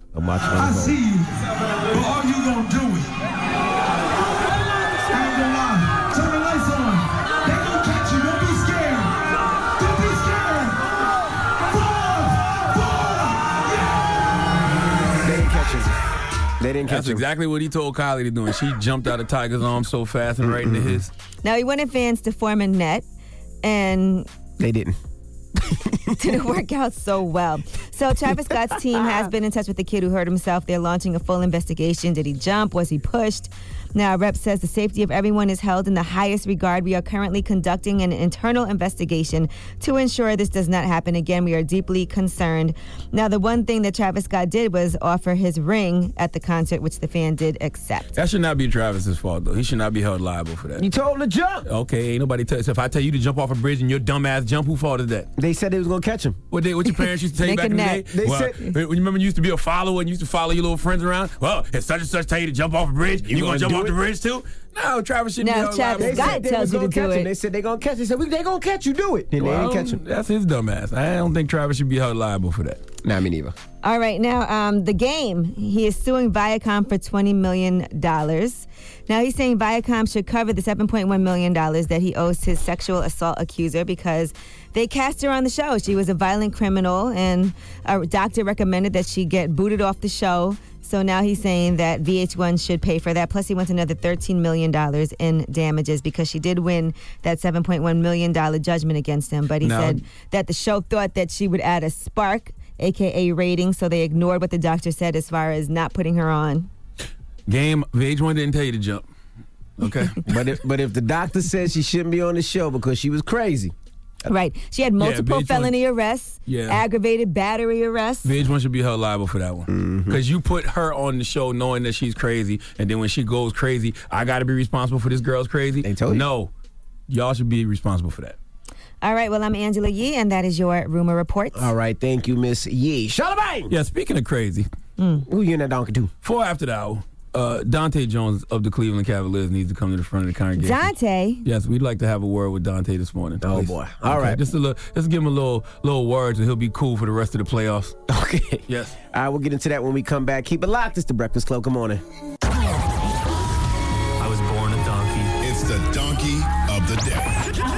Speaker 16: I see you, but all you gonna do is... Turn the lights on. They gonna catch you. Don't be scared. Don't be scared.
Speaker 3: They didn't catch him. They didn't catch him.
Speaker 2: That's exactly what he told Kylie to do, and she jumped out of Tiger's arms so fast and right into his.
Speaker 1: Now, he wanted fans to form a net, and...
Speaker 3: They didn't.
Speaker 1: Didn't work out so well. So Travis Scott's team has been in touch with the kid who hurt himself. They're launching a full investigation. Did he jump? Was he pushed? Now, Rep says the safety of everyone is held in the highest regard. We are currently conducting an internal investigation to ensure this does not happen again. We are deeply concerned. Now, the one thing that Travis Scott did was offer his ring at the concert, which the fan did accept.
Speaker 2: That should not be Travis's fault, though. He should not be held liable for that.
Speaker 3: You told him to jump.
Speaker 2: Okay, ain't nobody tell. So if I tell you to jump off a bridge and your dumb ass jump, who fault is that?
Speaker 3: They said they was gonna catch him.
Speaker 2: What your parents used to tell you back in the day? You remember you used to be a follower and you used to follow your little friends around? Well, if such and such tell you to jump off a bridge, you gonna jump off the bridge too? No, Travis shouldn't be held liable.
Speaker 1: Travis Scott tells you to do it.
Speaker 3: They said they gonna catch him. They said they gonna catch you. Do it. And they didn't catch him.
Speaker 2: That's his dumb ass. I don't think Travis should be held liable for that.
Speaker 3: Nah, me neither.
Speaker 1: All right, now The Game. He is suing Viacom for $20 million. Now he's saying Viacom should cover the $7.1 million that he owes his sexual assault accuser because they cast her on the show. She was a violent criminal, and a doctor recommended that she get booted off the show. So now he's saying that VH1 should pay for that. Plus, he wants another $13 million in damages because she did win that $7.1 million judgment against him. But he said that the show thought that she would add a spark, a.k.a. rating, so they ignored what the doctor said as far as not putting her on.
Speaker 2: Game, VH1 didn't tell you to jump. Okay?
Speaker 3: But if the doctor said she shouldn't be on the show because she was crazy.
Speaker 1: Right. She had multiple felony arrests, aggravated battery arrests.
Speaker 2: VH1 should be held liable for that one. Because you put her on the show knowing that she's crazy, and then when she goes crazy, I got to be responsible for this girl's crazy.
Speaker 3: They told you.
Speaker 2: No. Y'all should be responsible for that.
Speaker 1: All right. Well, I'm Angela Yee, and that is your Rumor Report.
Speaker 3: All right. Thank you, Miss Yee. Charlamagne!
Speaker 2: Yeah, speaking of crazy.
Speaker 3: Who you in that donkey to?
Speaker 2: 4 after the hour. Dante Jones of the Cleveland Cavaliers needs to come to the front of the congregation.
Speaker 1: Dante?
Speaker 2: Yes, we'd like to have a word with Dante this morning.
Speaker 3: Oh, boy. All right.
Speaker 2: Just give him a little words, and he'll be cool for the rest of the playoffs.
Speaker 3: Okay.
Speaker 2: Yes.
Speaker 3: All right, we'll get into that when we come back. Keep it locked. It's The Breakfast Club. Good morning.
Speaker 4: I was born a donkey. It's the donkey of the day.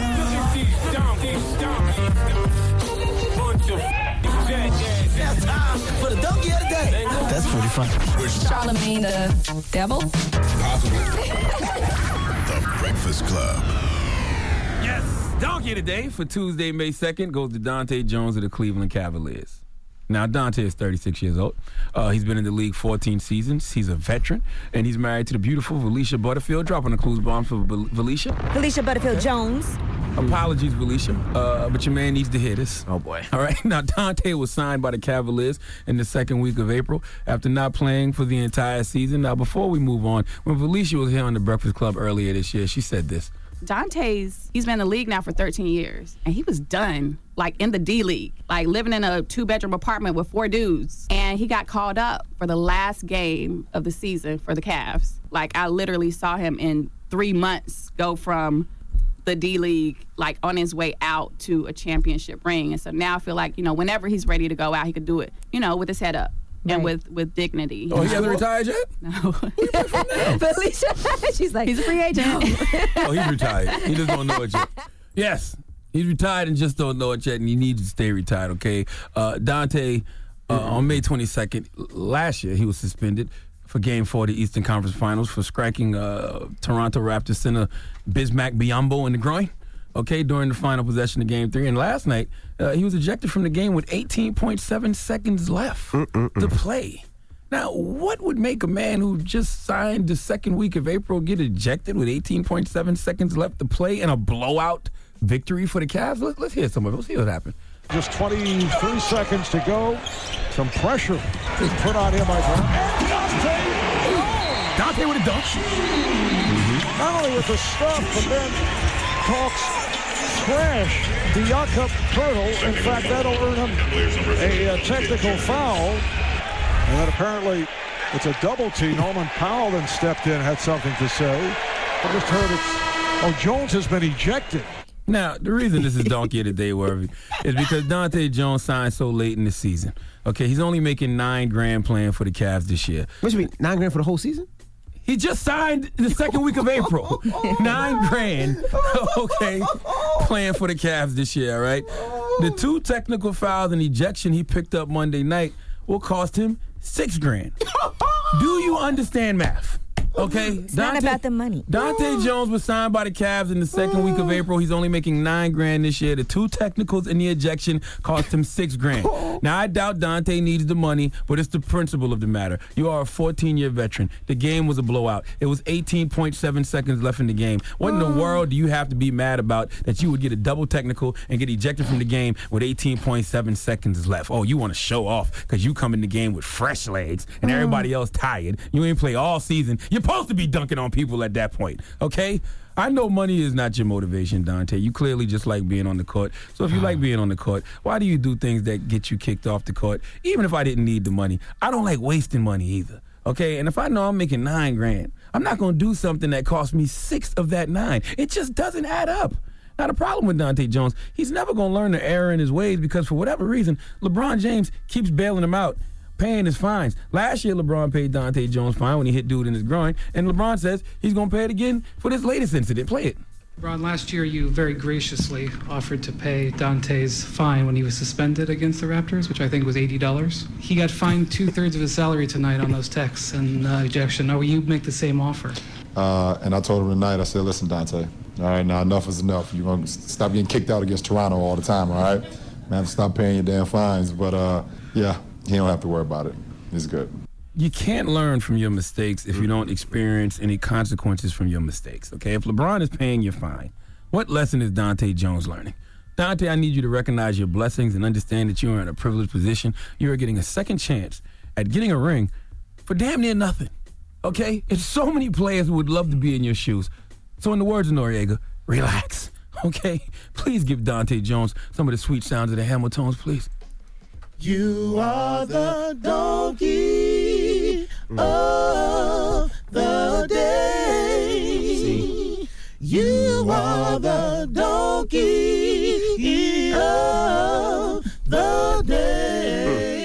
Speaker 17: For the donkey of the day.
Speaker 3: That's pretty funny.
Speaker 18: Charlamagne the devil?
Speaker 4: Possibly. The Breakfast Club.
Speaker 2: Yes. Donkey today for Tuesday, May 2nd goes to Dante Jones of the Cleveland Cavaliers. Now, Dante is 36 years old. He's been in the league 14 seasons. He's a veteran, and he's married to the beautiful Felicia Butterfield. Dropping the clues bomb for Felicia.
Speaker 1: Felicia Butterfield Jones.
Speaker 2: Apologies, Felicia, but your man needs to hear this.
Speaker 3: Oh, boy.
Speaker 2: All right. Now, Dante was signed by the Cavaliers in the second week of April after not playing for the entire season. Now, before we move on, when Felicia was here on the Breakfast Club earlier this year, she said this.
Speaker 19: He's been in the league now for 13 years, and he was done, like, in the D-League, like, living in a 2-bedroom apartment with 4 dudes. And he got called up for the last game of the season for the Cavs. Like, I literally saw him in 3 months go from the D-League, like, on his way out to a championship ring. And so now I feel like, whenever he's ready to go out, he could do it, with his head up.
Speaker 1: Right.
Speaker 19: And with dignity.
Speaker 2: Oh, he hasn't retired yet?
Speaker 19: No.
Speaker 1: Felicia, she's like,
Speaker 19: he's a free agent.
Speaker 2: Oh, he's retired. He just don't know it yet. Yes, he's retired and just don't know it yet, and he needs to stay retired, okay? Dante, on May 22nd, last year, he was suspended for Game 4 of the Eastern Conference Finals for striking Toronto Raptors center Bismack Biyombo in the groin. Okay, during the final possession of Game 3. And last night, he was ejected from the game with 18.7 seconds left to play. Now, what would make a man who just signed the second week of April get ejected with 18.7 seconds left to play in a blowout victory for the Cavs? Let's hear some of it. Let's see what happened.
Speaker 20: Just 23 seconds to go. Some pressure is put on him by Brown. And
Speaker 2: Dante with a dunk.
Speaker 20: Not only with the stuff, but then talks trash to Jakob Poeltl. In fact, that'll earn him a technical foul. And then apparently it's a double team. Norman Powell then stepped in, had something to say. I just heard Jones has been ejected.
Speaker 2: Now, the reason this is Donkey of the Day, Worthy, is because Dante Jones signed so late in the season. Okay, he's only making $9,000 playing for the Cavs this year.
Speaker 3: What you mean, $9,000 for the whole season?
Speaker 2: He just signed the second week of April. $9,000, okay, playing for the Cavs this year, all right? The 2 technical fouls and ejection he picked up Monday night will cost him $6,000. Do you understand math? Okay,
Speaker 1: it's not about the money.
Speaker 2: Dante Jones was signed by the Cavs in the second week of April. He's only making $9,000 this year. The 2 technicals and the ejection cost him $6,000. Now, I doubt Dante needs the money, but it's the principle of the matter. You are a 14-year veteran. The game was a blowout. It was 18.7 seconds left in the game. What in the world do you have to be mad about that you would get a double technical and get ejected from the game with 18.7 seconds left? Oh, you want to show off because you come in the game with fresh legs and everybody else tired. You ain't play all season. You're supposed to be dunking on people at that point, okay? I know money is not your motivation, Dante. You clearly just like being on the court. So if you like being on the court, why do you do things that get you kicked off the court? Even if I didn't need the money, I don't like wasting money either, okay? And if I know I'm making $9,000, I'm not going to do something that costs me 6 of that 9. It just doesn't add up. Now, the problem with Dante Jones, he's never going to learn the error in his ways because for whatever reason, LeBron James keeps bailing him out, paying his fines. Last year, LeBron paid Dante Jones fine when he hit dude in his groin, and LeBron says he's going to pay it again for this latest incident. Play it.
Speaker 21: Ron, last year you very graciously offered to pay Dante's fine when he was suspended against the Raptors, which I think was $80. He got fined 2/3 of his salary tonight on those texts and ejection. Now, will you make the same offer?
Speaker 22: And I told him tonight, I said, listen, Dante, all right, now enough is enough. You're going to stop getting kicked out against Toronto all the time, all right? Man, stop paying your damn fines. But, yeah, he don't have to worry about it. It's good.
Speaker 2: You can't learn from your mistakes if you don't experience any consequences from your mistakes, okay? If LeBron is paying your fine, what lesson is Dante Jones learning? Dante, I need you to recognize your blessings and understand that you are in a privileged position. You are getting a second chance at getting a ring for damn near nothing, okay? And so many players who would love to be in your shoes. So in the words of Noriega, relax, okay? Please give Dante Jones some of the sweet sounds of the Hamiltones, please.
Speaker 16: You are the donkey of the day.
Speaker 3: See?
Speaker 16: You are the donkey of the day.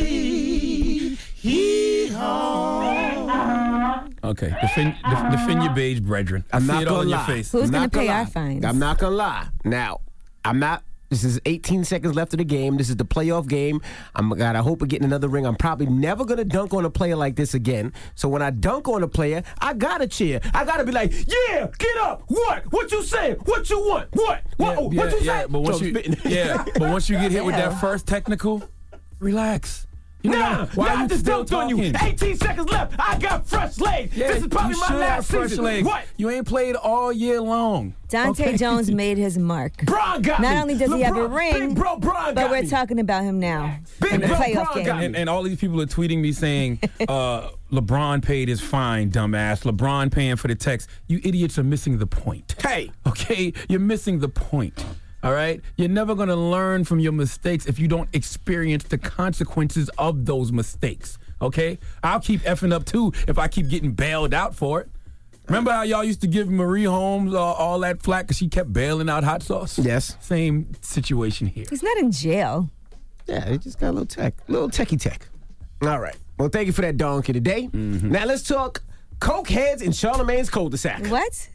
Speaker 16: Hee-haw.
Speaker 2: Okay, defend your beige brethren. I
Speaker 3: I'm
Speaker 2: see
Speaker 3: not
Speaker 2: it all
Speaker 3: gonna
Speaker 2: in your
Speaker 3: lie.
Speaker 2: face.
Speaker 1: Who's going to pay our fines?
Speaker 3: I'm not gonna lie. Now, I'm not This is 18 seconds left of the game. This is the playoff game. I hope we're getting another ring. I'm probably never going to dunk on a player like this again. So when I dunk on a player, I got to cheer. I got to be like, yeah, get up. What? What you say? What you want? What? What you say?
Speaker 2: But once but once you get hit with that first technical, relax.
Speaker 3: Why I just dunked on you. 18 seconds left. I got fresh legs. This is probably my last season.
Speaker 2: Legs.
Speaker 3: What?
Speaker 2: You ain't played all year long.
Speaker 1: Dante Jones made his mark.
Speaker 3: Bron got
Speaker 1: Not
Speaker 3: me.
Speaker 1: only does he have a ring,
Speaker 3: Big bro Bron
Speaker 1: but
Speaker 3: got
Speaker 1: we're
Speaker 3: me.
Speaker 1: talking about him now
Speaker 3: Big
Speaker 1: in the
Speaker 3: bro
Speaker 1: playoff
Speaker 3: Bron got
Speaker 1: game.
Speaker 3: me.
Speaker 2: And all these people are tweeting me saying, LeBron paid his fine, dumbass. LeBron paying for the text. You idiots are missing the point.
Speaker 3: Hey.
Speaker 2: Okay? You're missing the point. All right? You're never going to learn from your mistakes if you don't experience the consequences of those mistakes. Okay? I'll keep effing up too if I keep getting bailed out for it. Remember how y'all used to give Marie Holmes all that flack because she kept bailing out hot sauce?
Speaker 3: Yes.
Speaker 2: Same situation here.
Speaker 1: He's not in jail.
Speaker 3: Yeah, he just got a little techie tech. All right. Well, thank you for that donkey today. Now let's talk coke heads in Charlemagne's cul-de-sac.
Speaker 1: What?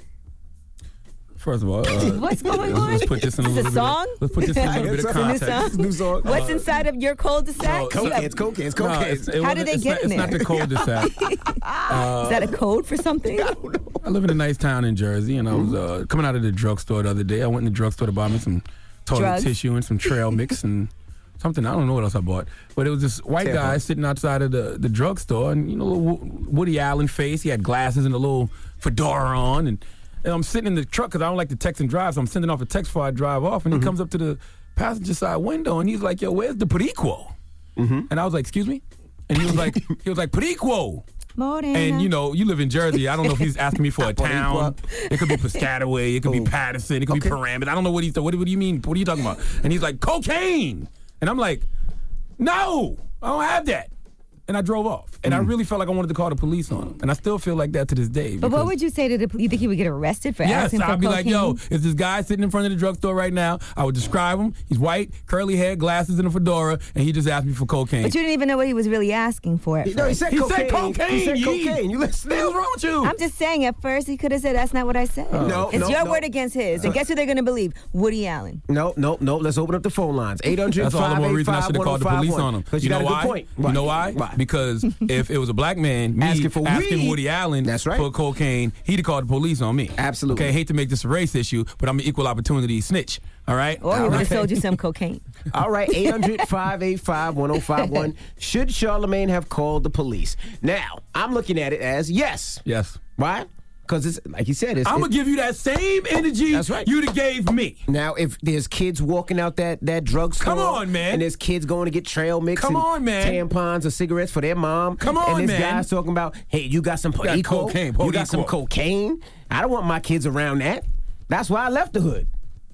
Speaker 2: First of all,
Speaker 1: What's going on?
Speaker 2: let's put this in a
Speaker 1: Is
Speaker 2: little
Speaker 1: it a song?
Speaker 2: Let's put this in a little bit of
Speaker 1: It's a new
Speaker 2: context.
Speaker 1: song?
Speaker 3: New song.
Speaker 1: What's inside of your cul-de-sac?
Speaker 3: Coke heads.
Speaker 1: How did they get in
Speaker 2: It's not
Speaker 1: there?
Speaker 2: the cul-de-sac.
Speaker 1: Is that a code for something?
Speaker 2: I live in a nice town in Jersey, and I was coming out of the drugstore the other day. I went in the drugstore to buy me some toilet
Speaker 1: Drugs?
Speaker 2: tissue and some trail mix and something. I don't know what else I bought. But it was this white guy sitting outside of the drugstore, and, little Woody Allen face. He had glasses and a little fedora on, and I'm sitting in the truck because I don't like to text and drive, so I'm sending off a text before I drive off, and he comes up to the passenger side window, and he's like, yo, where's the perico? And I was like, excuse me? And he was like, perico.
Speaker 1: Morena.
Speaker 2: And, you live in Jersey. I don't know if he's asking me for a town. It could be Piscataway. It could be Patterson. It could be Paramus. I don't know what he's... What do you mean? What are you talking about? And he's like, cocaine. And I'm like, no, I don't have that. And I drove off. And I really felt like I wanted to call the police on him. And I still feel like that to this day.
Speaker 1: But what would you say to the police? You think he would get arrested for
Speaker 2: Yes,
Speaker 1: asking for
Speaker 2: I'd be like,
Speaker 1: cocaine?
Speaker 2: yo, if this guy sitting in front of the drugstore right now, I would describe him. He's white, curly hair, glasses, and a fedora, and he just asked me for cocaine.
Speaker 1: But you didn't even know what he was really asking for at
Speaker 3: No, he
Speaker 1: first.
Speaker 3: said
Speaker 2: He
Speaker 3: cocaine.
Speaker 2: said cocaine.
Speaker 3: He said
Speaker 2: Yee.
Speaker 3: cocaine. You listen.
Speaker 2: What's wrong with you?
Speaker 1: I'm just saying, at first he could have said, that's not what I said. It's your word against his. And guess who they're going to believe? Woody Allen.
Speaker 3: No. Let's open up the phone lines. 800
Speaker 2: That's all the more reason I should have called the police
Speaker 3: 585
Speaker 2: on him.
Speaker 3: Because
Speaker 2: You know
Speaker 3: got a
Speaker 2: why?
Speaker 3: good point.
Speaker 2: You know why? Because if it was a black man, me asking Woody Allen for cocaine, he'd have called the police on me.
Speaker 3: Absolutely.
Speaker 2: Okay, hate to make this a race issue, but I'm an equal opportunity snitch. All right?
Speaker 1: Or he would have sold you some cocaine.
Speaker 3: All right, 800-585-1051. Should Charlemagne have called the police? Now, I'm looking at it as yes.
Speaker 2: Yes.
Speaker 3: Why? Because it's like you said,
Speaker 2: I'm gonna give you that same energy you'd have gave me.
Speaker 3: Now, if there's kids walking out that drugstore,
Speaker 2: Come on, man.
Speaker 3: and there's kids going to get trail mix,
Speaker 2: Come on, man.
Speaker 3: tampons or cigarettes for their mom,
Speaker 2: Come on,
Speaker 3: and this
Speaker 2: man.
Speaker 3: guy's talking about, hey, you got some
Speaker 2: got
Speaker 3: perico,
Speaker 2: cocaine,
Speaker 3: you got some
Speaker 2: perico.
Speaker 3: cocaine. I don't want my kids around that. That's why I left the hood.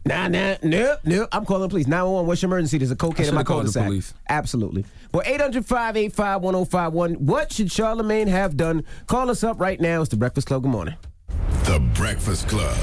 Speaker 3: Nope. I'm calling the police. 911, what's your emergency? There's a cocaine in my
Speaker 2: called the
Speaker 3: cul-de-sac.
Speaker 2: police.
Speaker 3: Absolutely. Well, 800-585-1051. What should Charlemagne have done? Call us up right now. It's The Breakfast Club. Good morning.
Speaker 4: The Breakfast Club.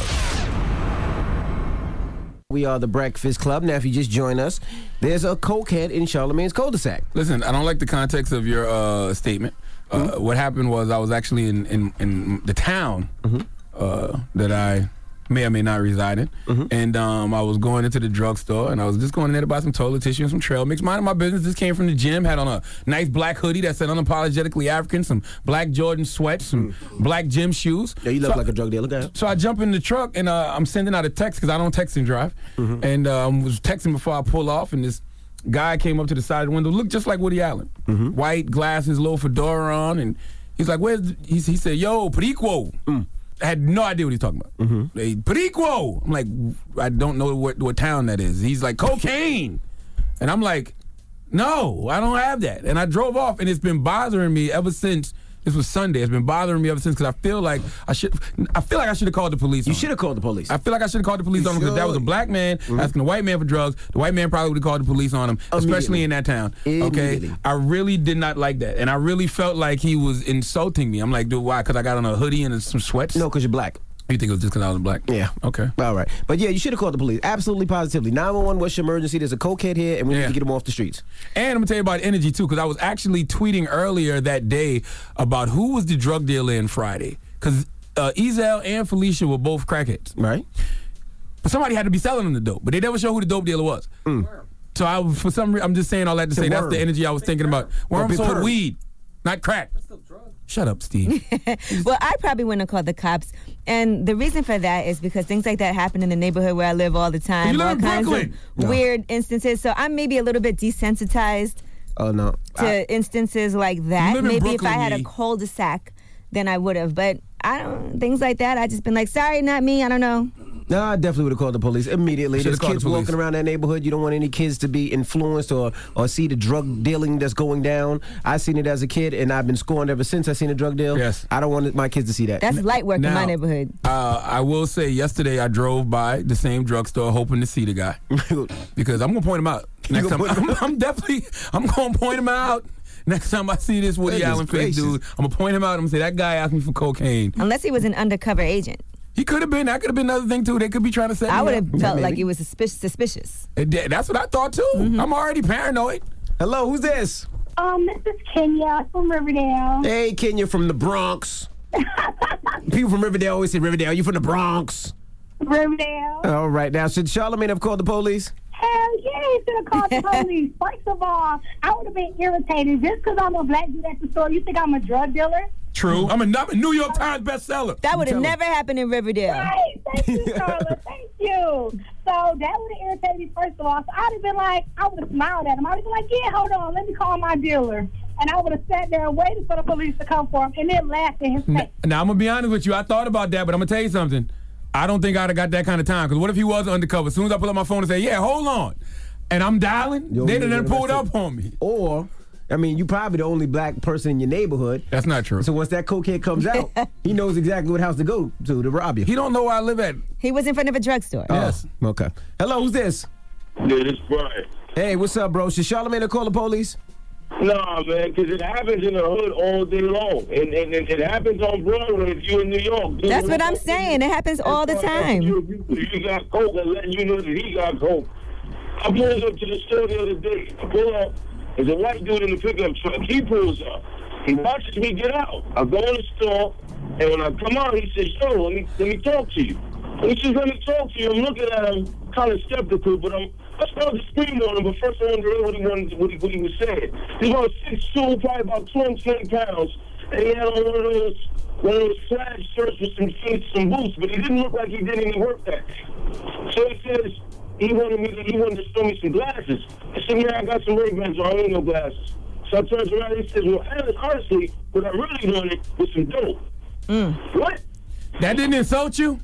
Speaker 3: We are The Breakfast Club. Now, if you just join us, there's a cokehead in Charlemagne's cul-de-sac.
Speaker 2: Listen, I don't like the context of your statement. What happened was I was actually in the town that I may or may not reside in. And I was going into the drugstore, and I was just going in there to buy some toilet tissue and some trail mix. Minding my business, just came from the gym, had on a nice black hoodie that said unapologetically African, some black Jordan sweats, some black gym shoes.
Speaker 3: Yeah, you look like a drug dealer, guy.
Speaker 2: So I jump in the truck, and I'm sending out a text because I don't text and drive. And was texting before I pull off, and this guy came up to the side of the window, looked just like Woody Allen. White glasses, little fedora on, and he's like, he said, yo, perico. I had no idea what he's talking about. Hey, perico. I'm like, I don't know what town that is. He's like, cocaine. And I'm like, no, I don't have that. And I drove off, and it's been bothering me ever since. This was Sunday. It's been bothering me ever since because I feel like I should have called the police.
Speaker 3: You should have called the police.
Speaker 2: I feel like I should have called the police on him because that was a black man asking a white man for drugs. The white man probably would have called the police on him, especially in that town. Okay, I really did not like that, and I really felt like he was insulting me. I'm like, dude, why? Because I got on a hoodie and some sweats?
Speaker 3: No, because you're black.
Speaker 2: You think it was just because I was black?
Speaker 3: Yeah.
Speaker 2: Okay.
Speaker 3: All right. But yeah, you should have called the police. Absolutely, positively. 911, what's your emergency? There's a cokehead here, and we need to get him off the streets.
Speaker 2: And I'm going to tell you about energy, too, because I was actually tweeting earlier that day about who was the drug dealer in Friday. Because Ezel and Felicia were both crackheads.
Speaker 3: Right.
Speaker 2: But somebody had to be selling them the dope. But they never show who the dope dealer was. So for some reason, I'm just saying all that to say that's the energy I was thinking about. Worm sold weed, not crack. Shut up, Steve.
Speaker 1: Well, I probably wouldn't have called the cops. And the reason for that is because things like that happen in the neighborhood where I live all the time.
Speaker 2: You live
Speaker 1: all
Speaker 2: in
Speaker 1: kinds
Speaker 2: Brooklyn.
Speaker 1: of weird instances. So I'm maybe a little bit desensitized to instances like that.
Speaker 2: You live in
Speaker 1: Maybe
Speaker 2: Brooklyn,
Speaker 1: if I had a
Speaker 2: Yee.
Speaker 1: cul-de-sac, then I would have. But things like that, I just been like, sorry, not me. I don't know.
Speaker 3: No, I definitely would have called the police immediately.
Speaker 2: Should've
Speaker 3: There's
Speaker 2: called
Speaker 3: kids
Speaker 2: the police.
Speaker 3: walking around that neighborhood. You don't want any kids to be influenced or see the drug dealing that's going down. I seen it as a kid, and I've been scorned ever since I seen a drug deal.
Speaker 2: Yes.
Speaker 3: I don't want my kids to see that.
Speaker 1: That's light work in my
Speaker 2: Now,
Speaker 1: neighborhood.
Speaker 2: I will say yesterday I drove by the same drugstore hoping to see the guy because I'm gonna point him out next time. I'm gonna point him out. Next time I see this Woody Allen face dude, I'm gonna point him out. I'm gonna say that guy asked me for cocaine.
Speaker 1: Unless he was an undercover agent.
Speaker 2: He could have been. That could have been another thing too. They could be trying to set me
Speaker 1: I would
Speaker 2: up.
Speaker 1: have felt like it was suspicious.
Speaker 2: That's what I thought too. I'm already paranoid.
Speaker 3: Hello, who's this?
Speaker 6: This is Kenya from Riverdale.
Speaker 3: Hey, Kenya from the Bronx. People from Riverdale always say Riverdale. You from the Bronx?
Speaker 6: Riverdale.
Speaker 3: All right, now should Charlamagne have called the police?
Speaker 6: Hell yeah, he should have called the police. First of all, I would have been irritated just because I'm a black dude at the store. You think I'm a drug dealer?
Speaker 2: True. I'm a New York Times bestseller.
Speaker 1: That would have never happened in Riverdale.
Speaker 6: Right. Thank you, Charlotte. Thank you. So that would have irritated me, first of all. So I'd have been like, I would have smiled at him. I would have been like, yeah, hold on, let me call my dealer. And I would have sat there and waited for the police to come for him and then laughed in his face.
Speaker 2: Now, I'm going to be honest with you. I thought about that, but I'm going to tell you something. I don't think I'd have got that kind of time. Because what if he was undercover? As soon as I pull up my phone and say, yeah, hold on. And I'm dialing, they'd have done pulled up on me.
Speaker 3: Or, I mean, you probably the only black person in your neighborhood.
Speaker 2: That's not true.
Speaker 3: So once that cocaine comes out, he knows exactly what house to go to rob you.
Speaker 2: He don't know where I live at.
Speaker 1: He was in front of a drugstore.
Speaker 2: Yes.
Speaker 3: Okay. Hello, who's this?
Speaker 23: Yeah, this is Brian.
Speaker 3: Hey, what's up, bro? Should Charlamagne call the police?
Speaker 23: Nah, man, because it happens in the hood all day long. And it happens on Broadway if you're in New York.
Speaker 1: That's what I'm saying. It happens all the time.
Speaker 23: You got coke and letting you know that he got coke. I pulled up to the store the other day. I pull up. There's a white dude in the pickup truck. He pulls up. He watches me get out. I go in the store, and when I come out, he says, yo, let me talk to you. And he says, let me talk to you. I'm looking at him kind of skeptical, but I started to scream on him, but first I wanted to hear what he was saying. He's about 6'2", probably about 220 pounds, and he had on one of those flag shirts with some boots, but he didn't look like he did any work that day. So he says he wanted to show me some glasses. I said, yeah, I got some Ray-Bans on, I ain't no glasses. So I turns around and he says, well, honestly, what I really wanted was some dope. What?
Speaker 2: That didn't insult you?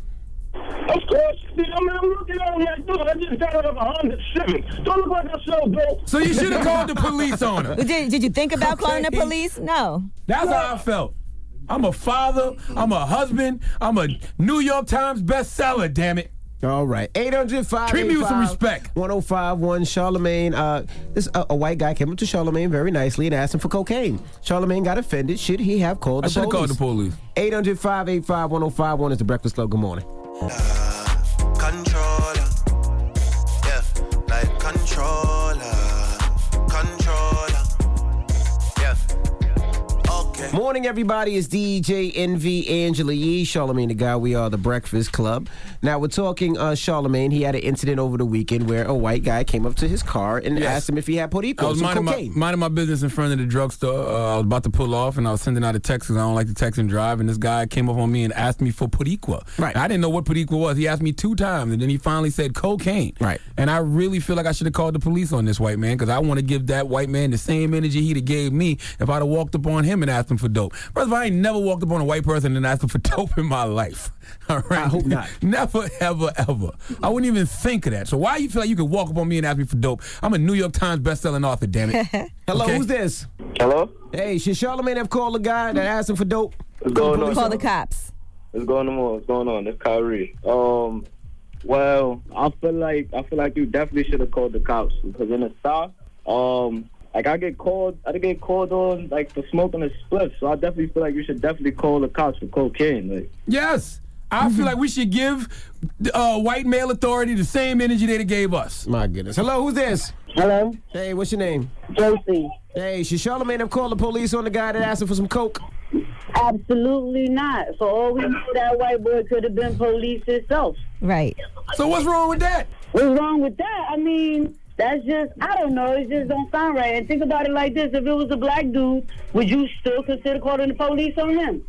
Speaker 23: Of course. I'm looking at him like, dude, I just got out of a Honda Civic. Don't look like I sell dope.
Speaker 2: So you should have called the police on her.
Speaker 1: Did you think about calling the police? No.
Speaker 2: That's how I felt. I'm a father. I'm a husband. I'm a New York Times bestseller, damn it.
Speaker 3: All right. 800-585-1051.
Speaker 2: Treat me with some respect.
Speaker 3: 1051 Charlamagne. A white guy came up to Charlamagne very nicely and asked him for cocaine. Charlamagne got offended. Should he have called the police?
Speaker 2: I should have called the police.
Speaker 3: 800-585-1051 is the Breakfast Club. Good morning.
Speaker 5: Controller, yeah, like controller, yeah, okay.
Speaker 3: Morning, everybody. It's DJ NV Angela Yee, Charlamagne the Guy. We are the Breakfast Club. Now, we're talking Charlamagne. He had an incident over the weekend where a white guy came up to his car and asked him if he had Puerto
Speaker 2: I was minding my business in front of the drugstore. I was about to pull off, and I was sending out a text because I don't like to text and drive, and this guy came up on me and asked me for Periqua.
Speaker 3: Right.
Speaker 2: I didn't know what Periqua was. He asked me 2 times, and then he finally said cocaine.
Speaker 3: Right.
Speaker 2: And I really feel like I should have called the police on this white man because I want to give that white man the same energy he'd have gave me if I'd have walked up on him and asked him for dope. First of all, I ain't never walked up on a white person and asked him for dope in my life. All right?
Speaker 3: I hope not.
Speaker 2: Never, ever, ever. I wouldn't even think of that. So why you feel like you could walk up on me and ask me for dope? I'm a New York Times bestselling author, damn it.
Speaker 3: Hello,
Speaker 2: Okay?
Speaker 3: who's this?
Speaker 23: Hello?
Speaker 3: Hey, should Charlamagne have called the guy that asked him for dope?
Speaker 23: What's going on?
Speaker 1: Call the cops.
Speaker 23: What's going on? What's going on? It's Kyrie. Well, I feel like you definitely should have called the cops because in the South, like I get called on like for smoking a spliff, so I definitely feel like you should definitely call the cops for cocaine. Like,
Speaker 2: Yes. I feel like we should give white male authority the same energy they gave us.
Speaker 3: My goodness. Hello, who's this?
Speaker 6: Hello?
Speaker 3: Hey, what's your name?
Speaker 6: Josie.
Speaker 3: Hey, should Charlamagne have called the police on the guy that asked him for some coke?
Speaker 7: Absolutely not. For all we know, that white boy could have been police himself.
Speaker 1: Right.
Speaker 2: So what's wrong with that?
Speaker 7: What's wrong with that? I mean, that's just, I don't know. It just don't sound right. And think about it like this. If it was a black dude, would you still consider calling the police on him?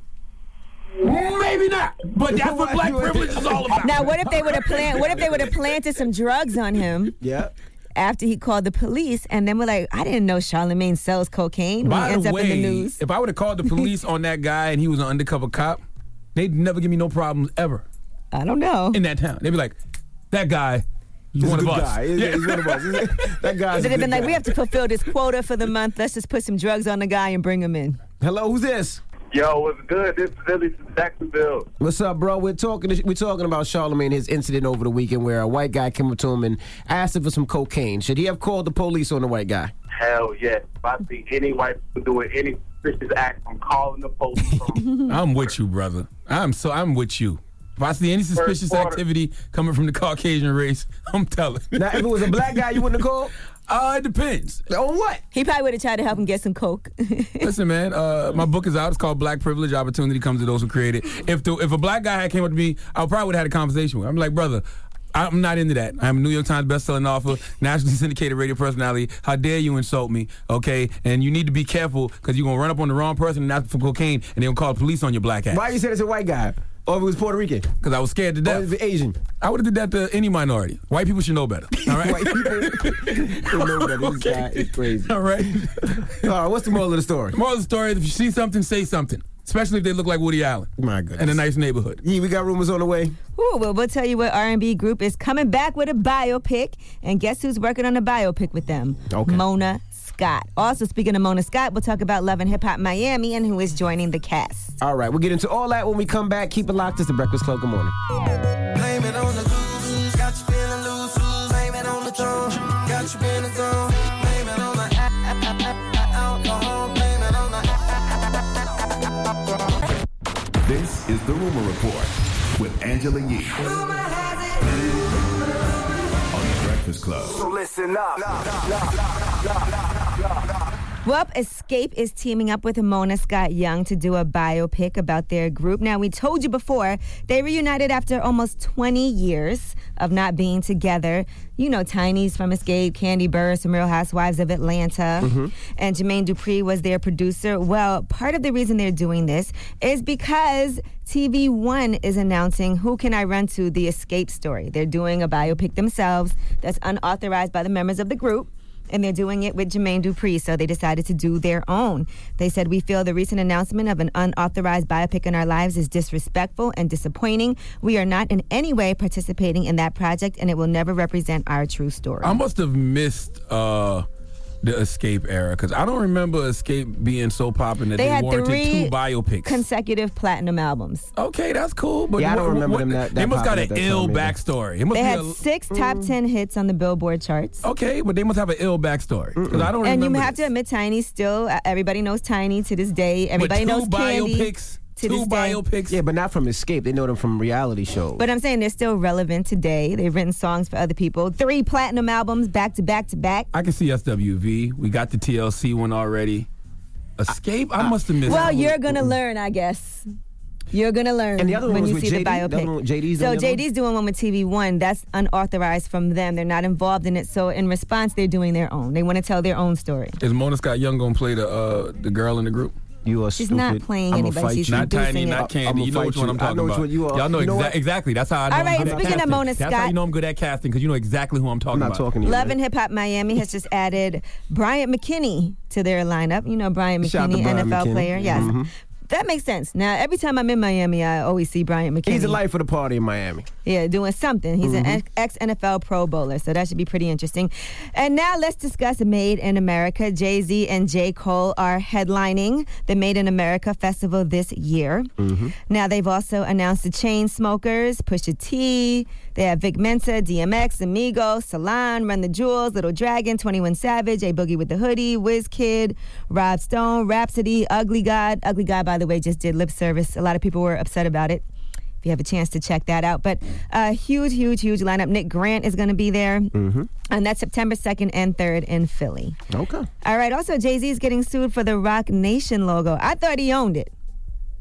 Speaker 2: Maybe not. But that's what black privilege is all about.
Speaker 1: Now, what if they would have planted some drugs on him?
Speaker 3: Yeah.
Speaker 1: After he called the police, and then we're like, I didn't know Charlamagne sells cocaine when he ends up in the news.
Speaker 2: If I would have called the police on that guy and he was an undercover cop, they'd never give me no problems ever.
Speaker 1: I don't know.
Speaker 2: In that town. They'd be like, that guy is one of us.
Speaker 3: Yeah, he's one of us. That guy's
Speaker 1: They'd have been like, we have to fulfill this quota for the month. Let's just put some drugs on the guy and bring him in.
Speaker 3: Hello, who's this?
Speaker 9: Yo, what's good? This is Billy from Jacksonville.
Speaker 3: What's up, bro? We're talking about Charlamagne, his incident over the weekend where a white guy came up to him and asked him for some cocaine. Should he have called the police on the white guy?
Speaker 9: Hell yes. If I see any white people doing any suspicious act, I'm calling the police.
Speaker 2: I'm with you, brother. I'm with you. If I see any suspicious activity coming from the Caucasian race, I'm telling.
Speaker 3: Now, if it was a black guy, you wouldn't have called?
Speaker 2: It depends.
Speaker 3: On what?
Speaker 1: He probably would have tried to help him get some coke.
Speaker 2: Listen, man, my book is out. It's called Black Privilege. Opportunity Comes to Those Who Create It. If a black guy had came up to me, I probably would have had a conversation with him. I'm like, brother, I'm not into that. I'm a New York Times bestselling author, nationally syndicated radio personality. How dare you insult me, okay? And you need to be careful because you're going to run up on the wrong person and ask for cocaine and they're going to call the police on your black ass.
Speaker 3: Why you said it's a white guy? Or if it was Puerto Rican?
Speaker 2: Because I was scared to death.
Speaker 3: Or if it was Asian?
Speaker 2: I would have did that to any minority. White people should know better. All right?
Speaker 3: White people should know better. This guy is crazy.
Speaker 2: All right.
Speaker 3: All right, what's the moral of the story?
Speaker 2: The moral of the story is if you see something, say something. Especially if they look like Woody Allen.
Speaker 3: My goodness.
Speaker 2: In a nice neighborhood.
Speaker 3: Yeah, we got rumors on the way.
Speaker 1: Ooh, well, we'll tell you what R&B group is coming back with a biopic. And guess who's working on a biopic with them?
Speaker 3: Okay.
Speaker 1: Mona Scott. Also, speaking of Mona Scott, we'll talk about Love and Hip Hop Miami and who is joining the cast.
Speaker 3: All right, we'll get into all that when we come back. Keep it locked. It's the Breakfast Club. Good morning.
Speaker 5: Blame it on the lose, got you feeling loose. Blame it on the throne, got you in the zone. Blame it on the alcohol. Blame it on the.
Speaker 4: This is the Rumor Report with Angela Yee on the Breakfast Club.
Speaker 5: So listen up.
Speaker 1: Well, Escape is teaming up with Mona Scott Young to do a biopic about their group. Now, we told you before, they reunited after almost 20 years of not being together. You know, Tiny's from Escape, Candy Burrs from Real Housewives of Atlanta, and Jermaine Dupri was their producer. Well, part of the reason they're doing this is because TV One is announcing Who Can I Run To? The Escape story. They're doing a biopic themselves that's unauthorized by the members of the group. And they're doing it with Jermaine Dupri, so they decided to do their own. They said, we feel the recent announcement of an unauthorized biopic in our lives is disrespectful and disappointing. We are not in any way participating in that project, and it will never represent our true story.
Speaker 2: I must have missed the Escape era, because I don't remember Escape being so popular that
Speaker 1: They had
Speaker 2: warranted
Speaker 1: 3
Speaker 2: 2 biopics.
Speaker 1: consecutive platinum albums.
Speaker 2: Okay, that's cool. But
Speaker 3: Yeah, I don't remember them that
Speaker 2: they must got
Speaker 3: popular
Speaker 2: an
Speaker 3: at that
Speaker 2: ill
Speaker 3: time either.
Speaker 2: backstory. It must
Speaker 1: They
Speaker 2: be
Speaker 1: had 6 top 10 hits on the Billboard charts.
Speaker 2: Okay, but they must have an ill backstory. Because I don't
Speaker 1: And
Speaker 2: remember
Speaker 1: you have to admit, Tiny still, everybody knows Tiny to this day. Everybody knows Candy to this day.
Speaker 3: Yeah, but not from Escape. They know them from reality shows.
Speaker 1: But I'm saying they're still relevant today. They've written songs for other people. 3 platinum albums back to back to back.
Speaker 2: I can see SWV. We got the TLC one already. Escape? I must have missed
Speaker 1: Well,
Speaker 2: it.
Speaker 1: you're going to learn, I guess. You're going to learn
Speaker 3: And the other one
Speaker 1: when
Speaker 3: was
Speaker 1: you
Speaker 3: with
Speaker 1: see
Speaker 3: JD?
Speaker 1: the
Speaker 3: The other
Speaker 1: biopic.
Speaker 3: one- JD's
Speaker 1: so
Speaker 3: on the other
Speaker 1: JD's doing one with TV One. That's unauthorized from them. They're not involved in it. So in response, they're doing their own. They want to tell their own story.
Speaker 2: Is Mona Scott Young going to play the girl in the group?
Speaker 3: You are
Speaker 1: She's
Speaker 3: stupid.
Speaker 1: not playing
Speaker 3: I'ma
Speaker 1: anybody.
Speaker 3: fight
Speaker 1: She's
Speaker 3: you.
Speaker 2: Not Tiny,
Speaker 1: producing
Speaker 2: not
Speaker 1: it.
Speaker 2: Candy.
Speaker 3: I'ma
Speaker 2: You know
Speaker 3: fight
Speaker 2: which one
Speaker 3: you.
Speaker 2: I'm
Speaker 3: I
Speaker 2: talking
Speaker 3: know which
Speaker 2: about.
Speaker 3: one you are.
Speaker 2: Y'all know,
Speaker 3: You know what?
Speaker 2: exactly. That's how I know
Speaker 1: All
Speaker 2: I'm
Speaker 1: right,
Speaker 2: good at
Speaker 1: speaking of
Speaker 2: casting.
Speaker 1: Mona
Speaker 2: That's how
Speaker 1: Scott-
Speaker 2: you know I'm good at casting, because you know exactly who I'm talking
Speaker 3: I'm not
Speaker 2: about.
Speaker 3: talking to you.
Speaker 1: Love and Hip Hop Miami has just added Bryant McKinney to their lineup. You know Bryant
Speaker 3: Shout out to
Speaker 1: McKinney,
Speaker 3: Bryant
Speaker 1: NFL
Speaker 3: McKinney.
Speaker 1: player. Yes.
Speaker 3: Mhm.
Speaker 1: That makes sense. Now, every time I'm in Miami, I always see Bryant McKinney.
Speaker 3: He's the life of the party in Miami.
Speaker 1: Yeah, doing something. He's an ex-NFL Pro Bowler, so that should be pretty interesting. And now let's discuss Made in America. Jay-Z and J. Cole are headlining the Made in America Festival this year. Now, they've also announced the Chainsmokers, Pusha T, they have Vic Mensa, DMX, Amigo, Salon, Run the Jewels, Little Dragon, 21 Savage, A Boogie with the Hoodie, WizKid, Rob Stone, Rhapsody, Ugly God. Ugly God, by the way, just did lip service. A lot of people were upset about it. If you have a chance to check that out. But a huge lineup. Nick Grant is going to be there. And that's September 2nd and 3rd in Philly.
Speaker 3: Okay.
Speaker 1: All right. Also, Jay-Z is getting sued for the Rock Nation logo. I thought he owned it.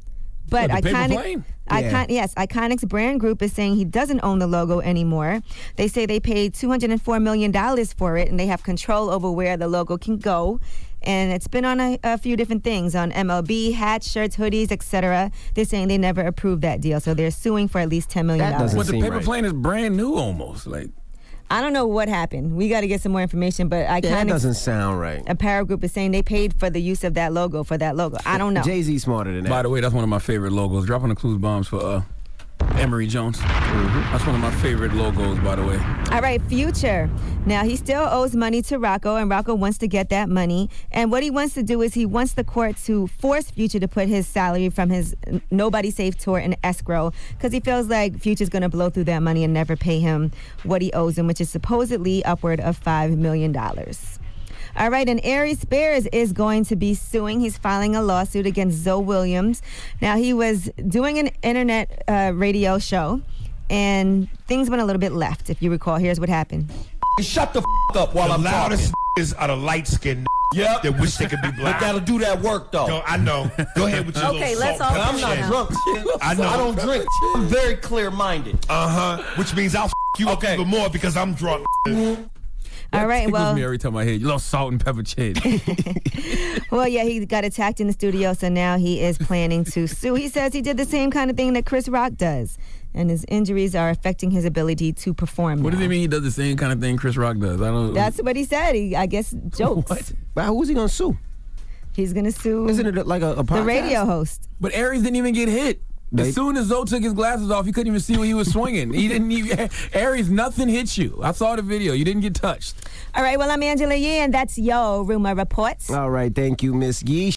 Speaker 1: But
Speaker 2: What, the paper plane?
Speaker 1: Yes, Iconic's brand group is saying he doesn't own the logo anymore. They say they paid $204 million for it, and they have control over where the logo can go. And it's been on a few different things, on MLB, hats, shirts, hoodies, etc. They're saying they never approved that deal, so they're suing for at least $10 million.
Speaker 2: But the paper plane is brand new almost. Like,
Speaker 1: I don't know what happened. We got to get some more information, but
Speaker 3: that doesn't sound right.
Speaker 1: Apparel Group is saying they paid for the use of that logo for that logo. I don't know.
Speaker 3: Jay-Z's smarter than that.
Speaker 2: by the way, that's one of my favorite logos. Dropping the clues bombs for Emery Jones. That's one of my favorite logos, by the way.
Speaker 1: All right, Future. Now, he still owes money to Rocco, and Rocco wants to get that money. And what he wants to do is he wants the court to force Future to put his salary from his Nobody Safe tour in escrow, because he feels like Future's going to blow through that money and never pay him what he owes him, which is supposedly upward of $5 million. All right, and Ari Spears is going to be suing. He's filing a lawsuit against Zoe Williams. Now, he was doing an internet radio show, and things went a little bit left, if you recall. Here's what happened.
Speaker 10: Shut the up while I'm loudest talking. Are the light-skinned
Speaker 11: Yep.
Speaker 10: that wish they could be black.
Speaker 11: But that'll do that work, though.
Speaker 10: No, I know. Go ahead with your
Speaker 11: Okay,
Speaker 10: little
Speaker 11: let's
Speaker 10: salt.
Speaker 11: all. I'm not drunk.
Speaker 10: I know.
Speaker 11: I don't drink. I'm very clear-minded.
Speaker 10: Which means I'll you up even more because I'm drunk.
Speaker 1: All right,
Speaker 2: tickles
Speaker 1: well,
Speaker 2: me every time I hear you. Little salt and pepper chin.
Speaker 1: well, yeah, he got attacked in the studio, so now he is planning to sue. He says he did the same kind of thing that Chris Rock does, and his injuries are affecting his ability to perform.
Speaker 2: What does he mean he does the same kind of thing Chris Rock does? I don't.
Speaker 1: That's what he said. He, I guess, jokes.
Speaker 2: What?
Speaker 3: But who's he gonna sue?
Speaker 1: He's gonna sue.
Speaker 3: Isn't it like a podcast?
Speaker 1: The radio host.
Speaker 2: But Aries didn't even get hit. As soon as Zoe took his glasses off, you couldn't even see where he was swinging. He didn't even. Aries, nothing hit you. I saw the video. You didn't get touched.
Speaker 1: All right, well, I'm Angela Yee, and that's your Rumor Report.
Speaker 3: All right, thank you, Miss Yee.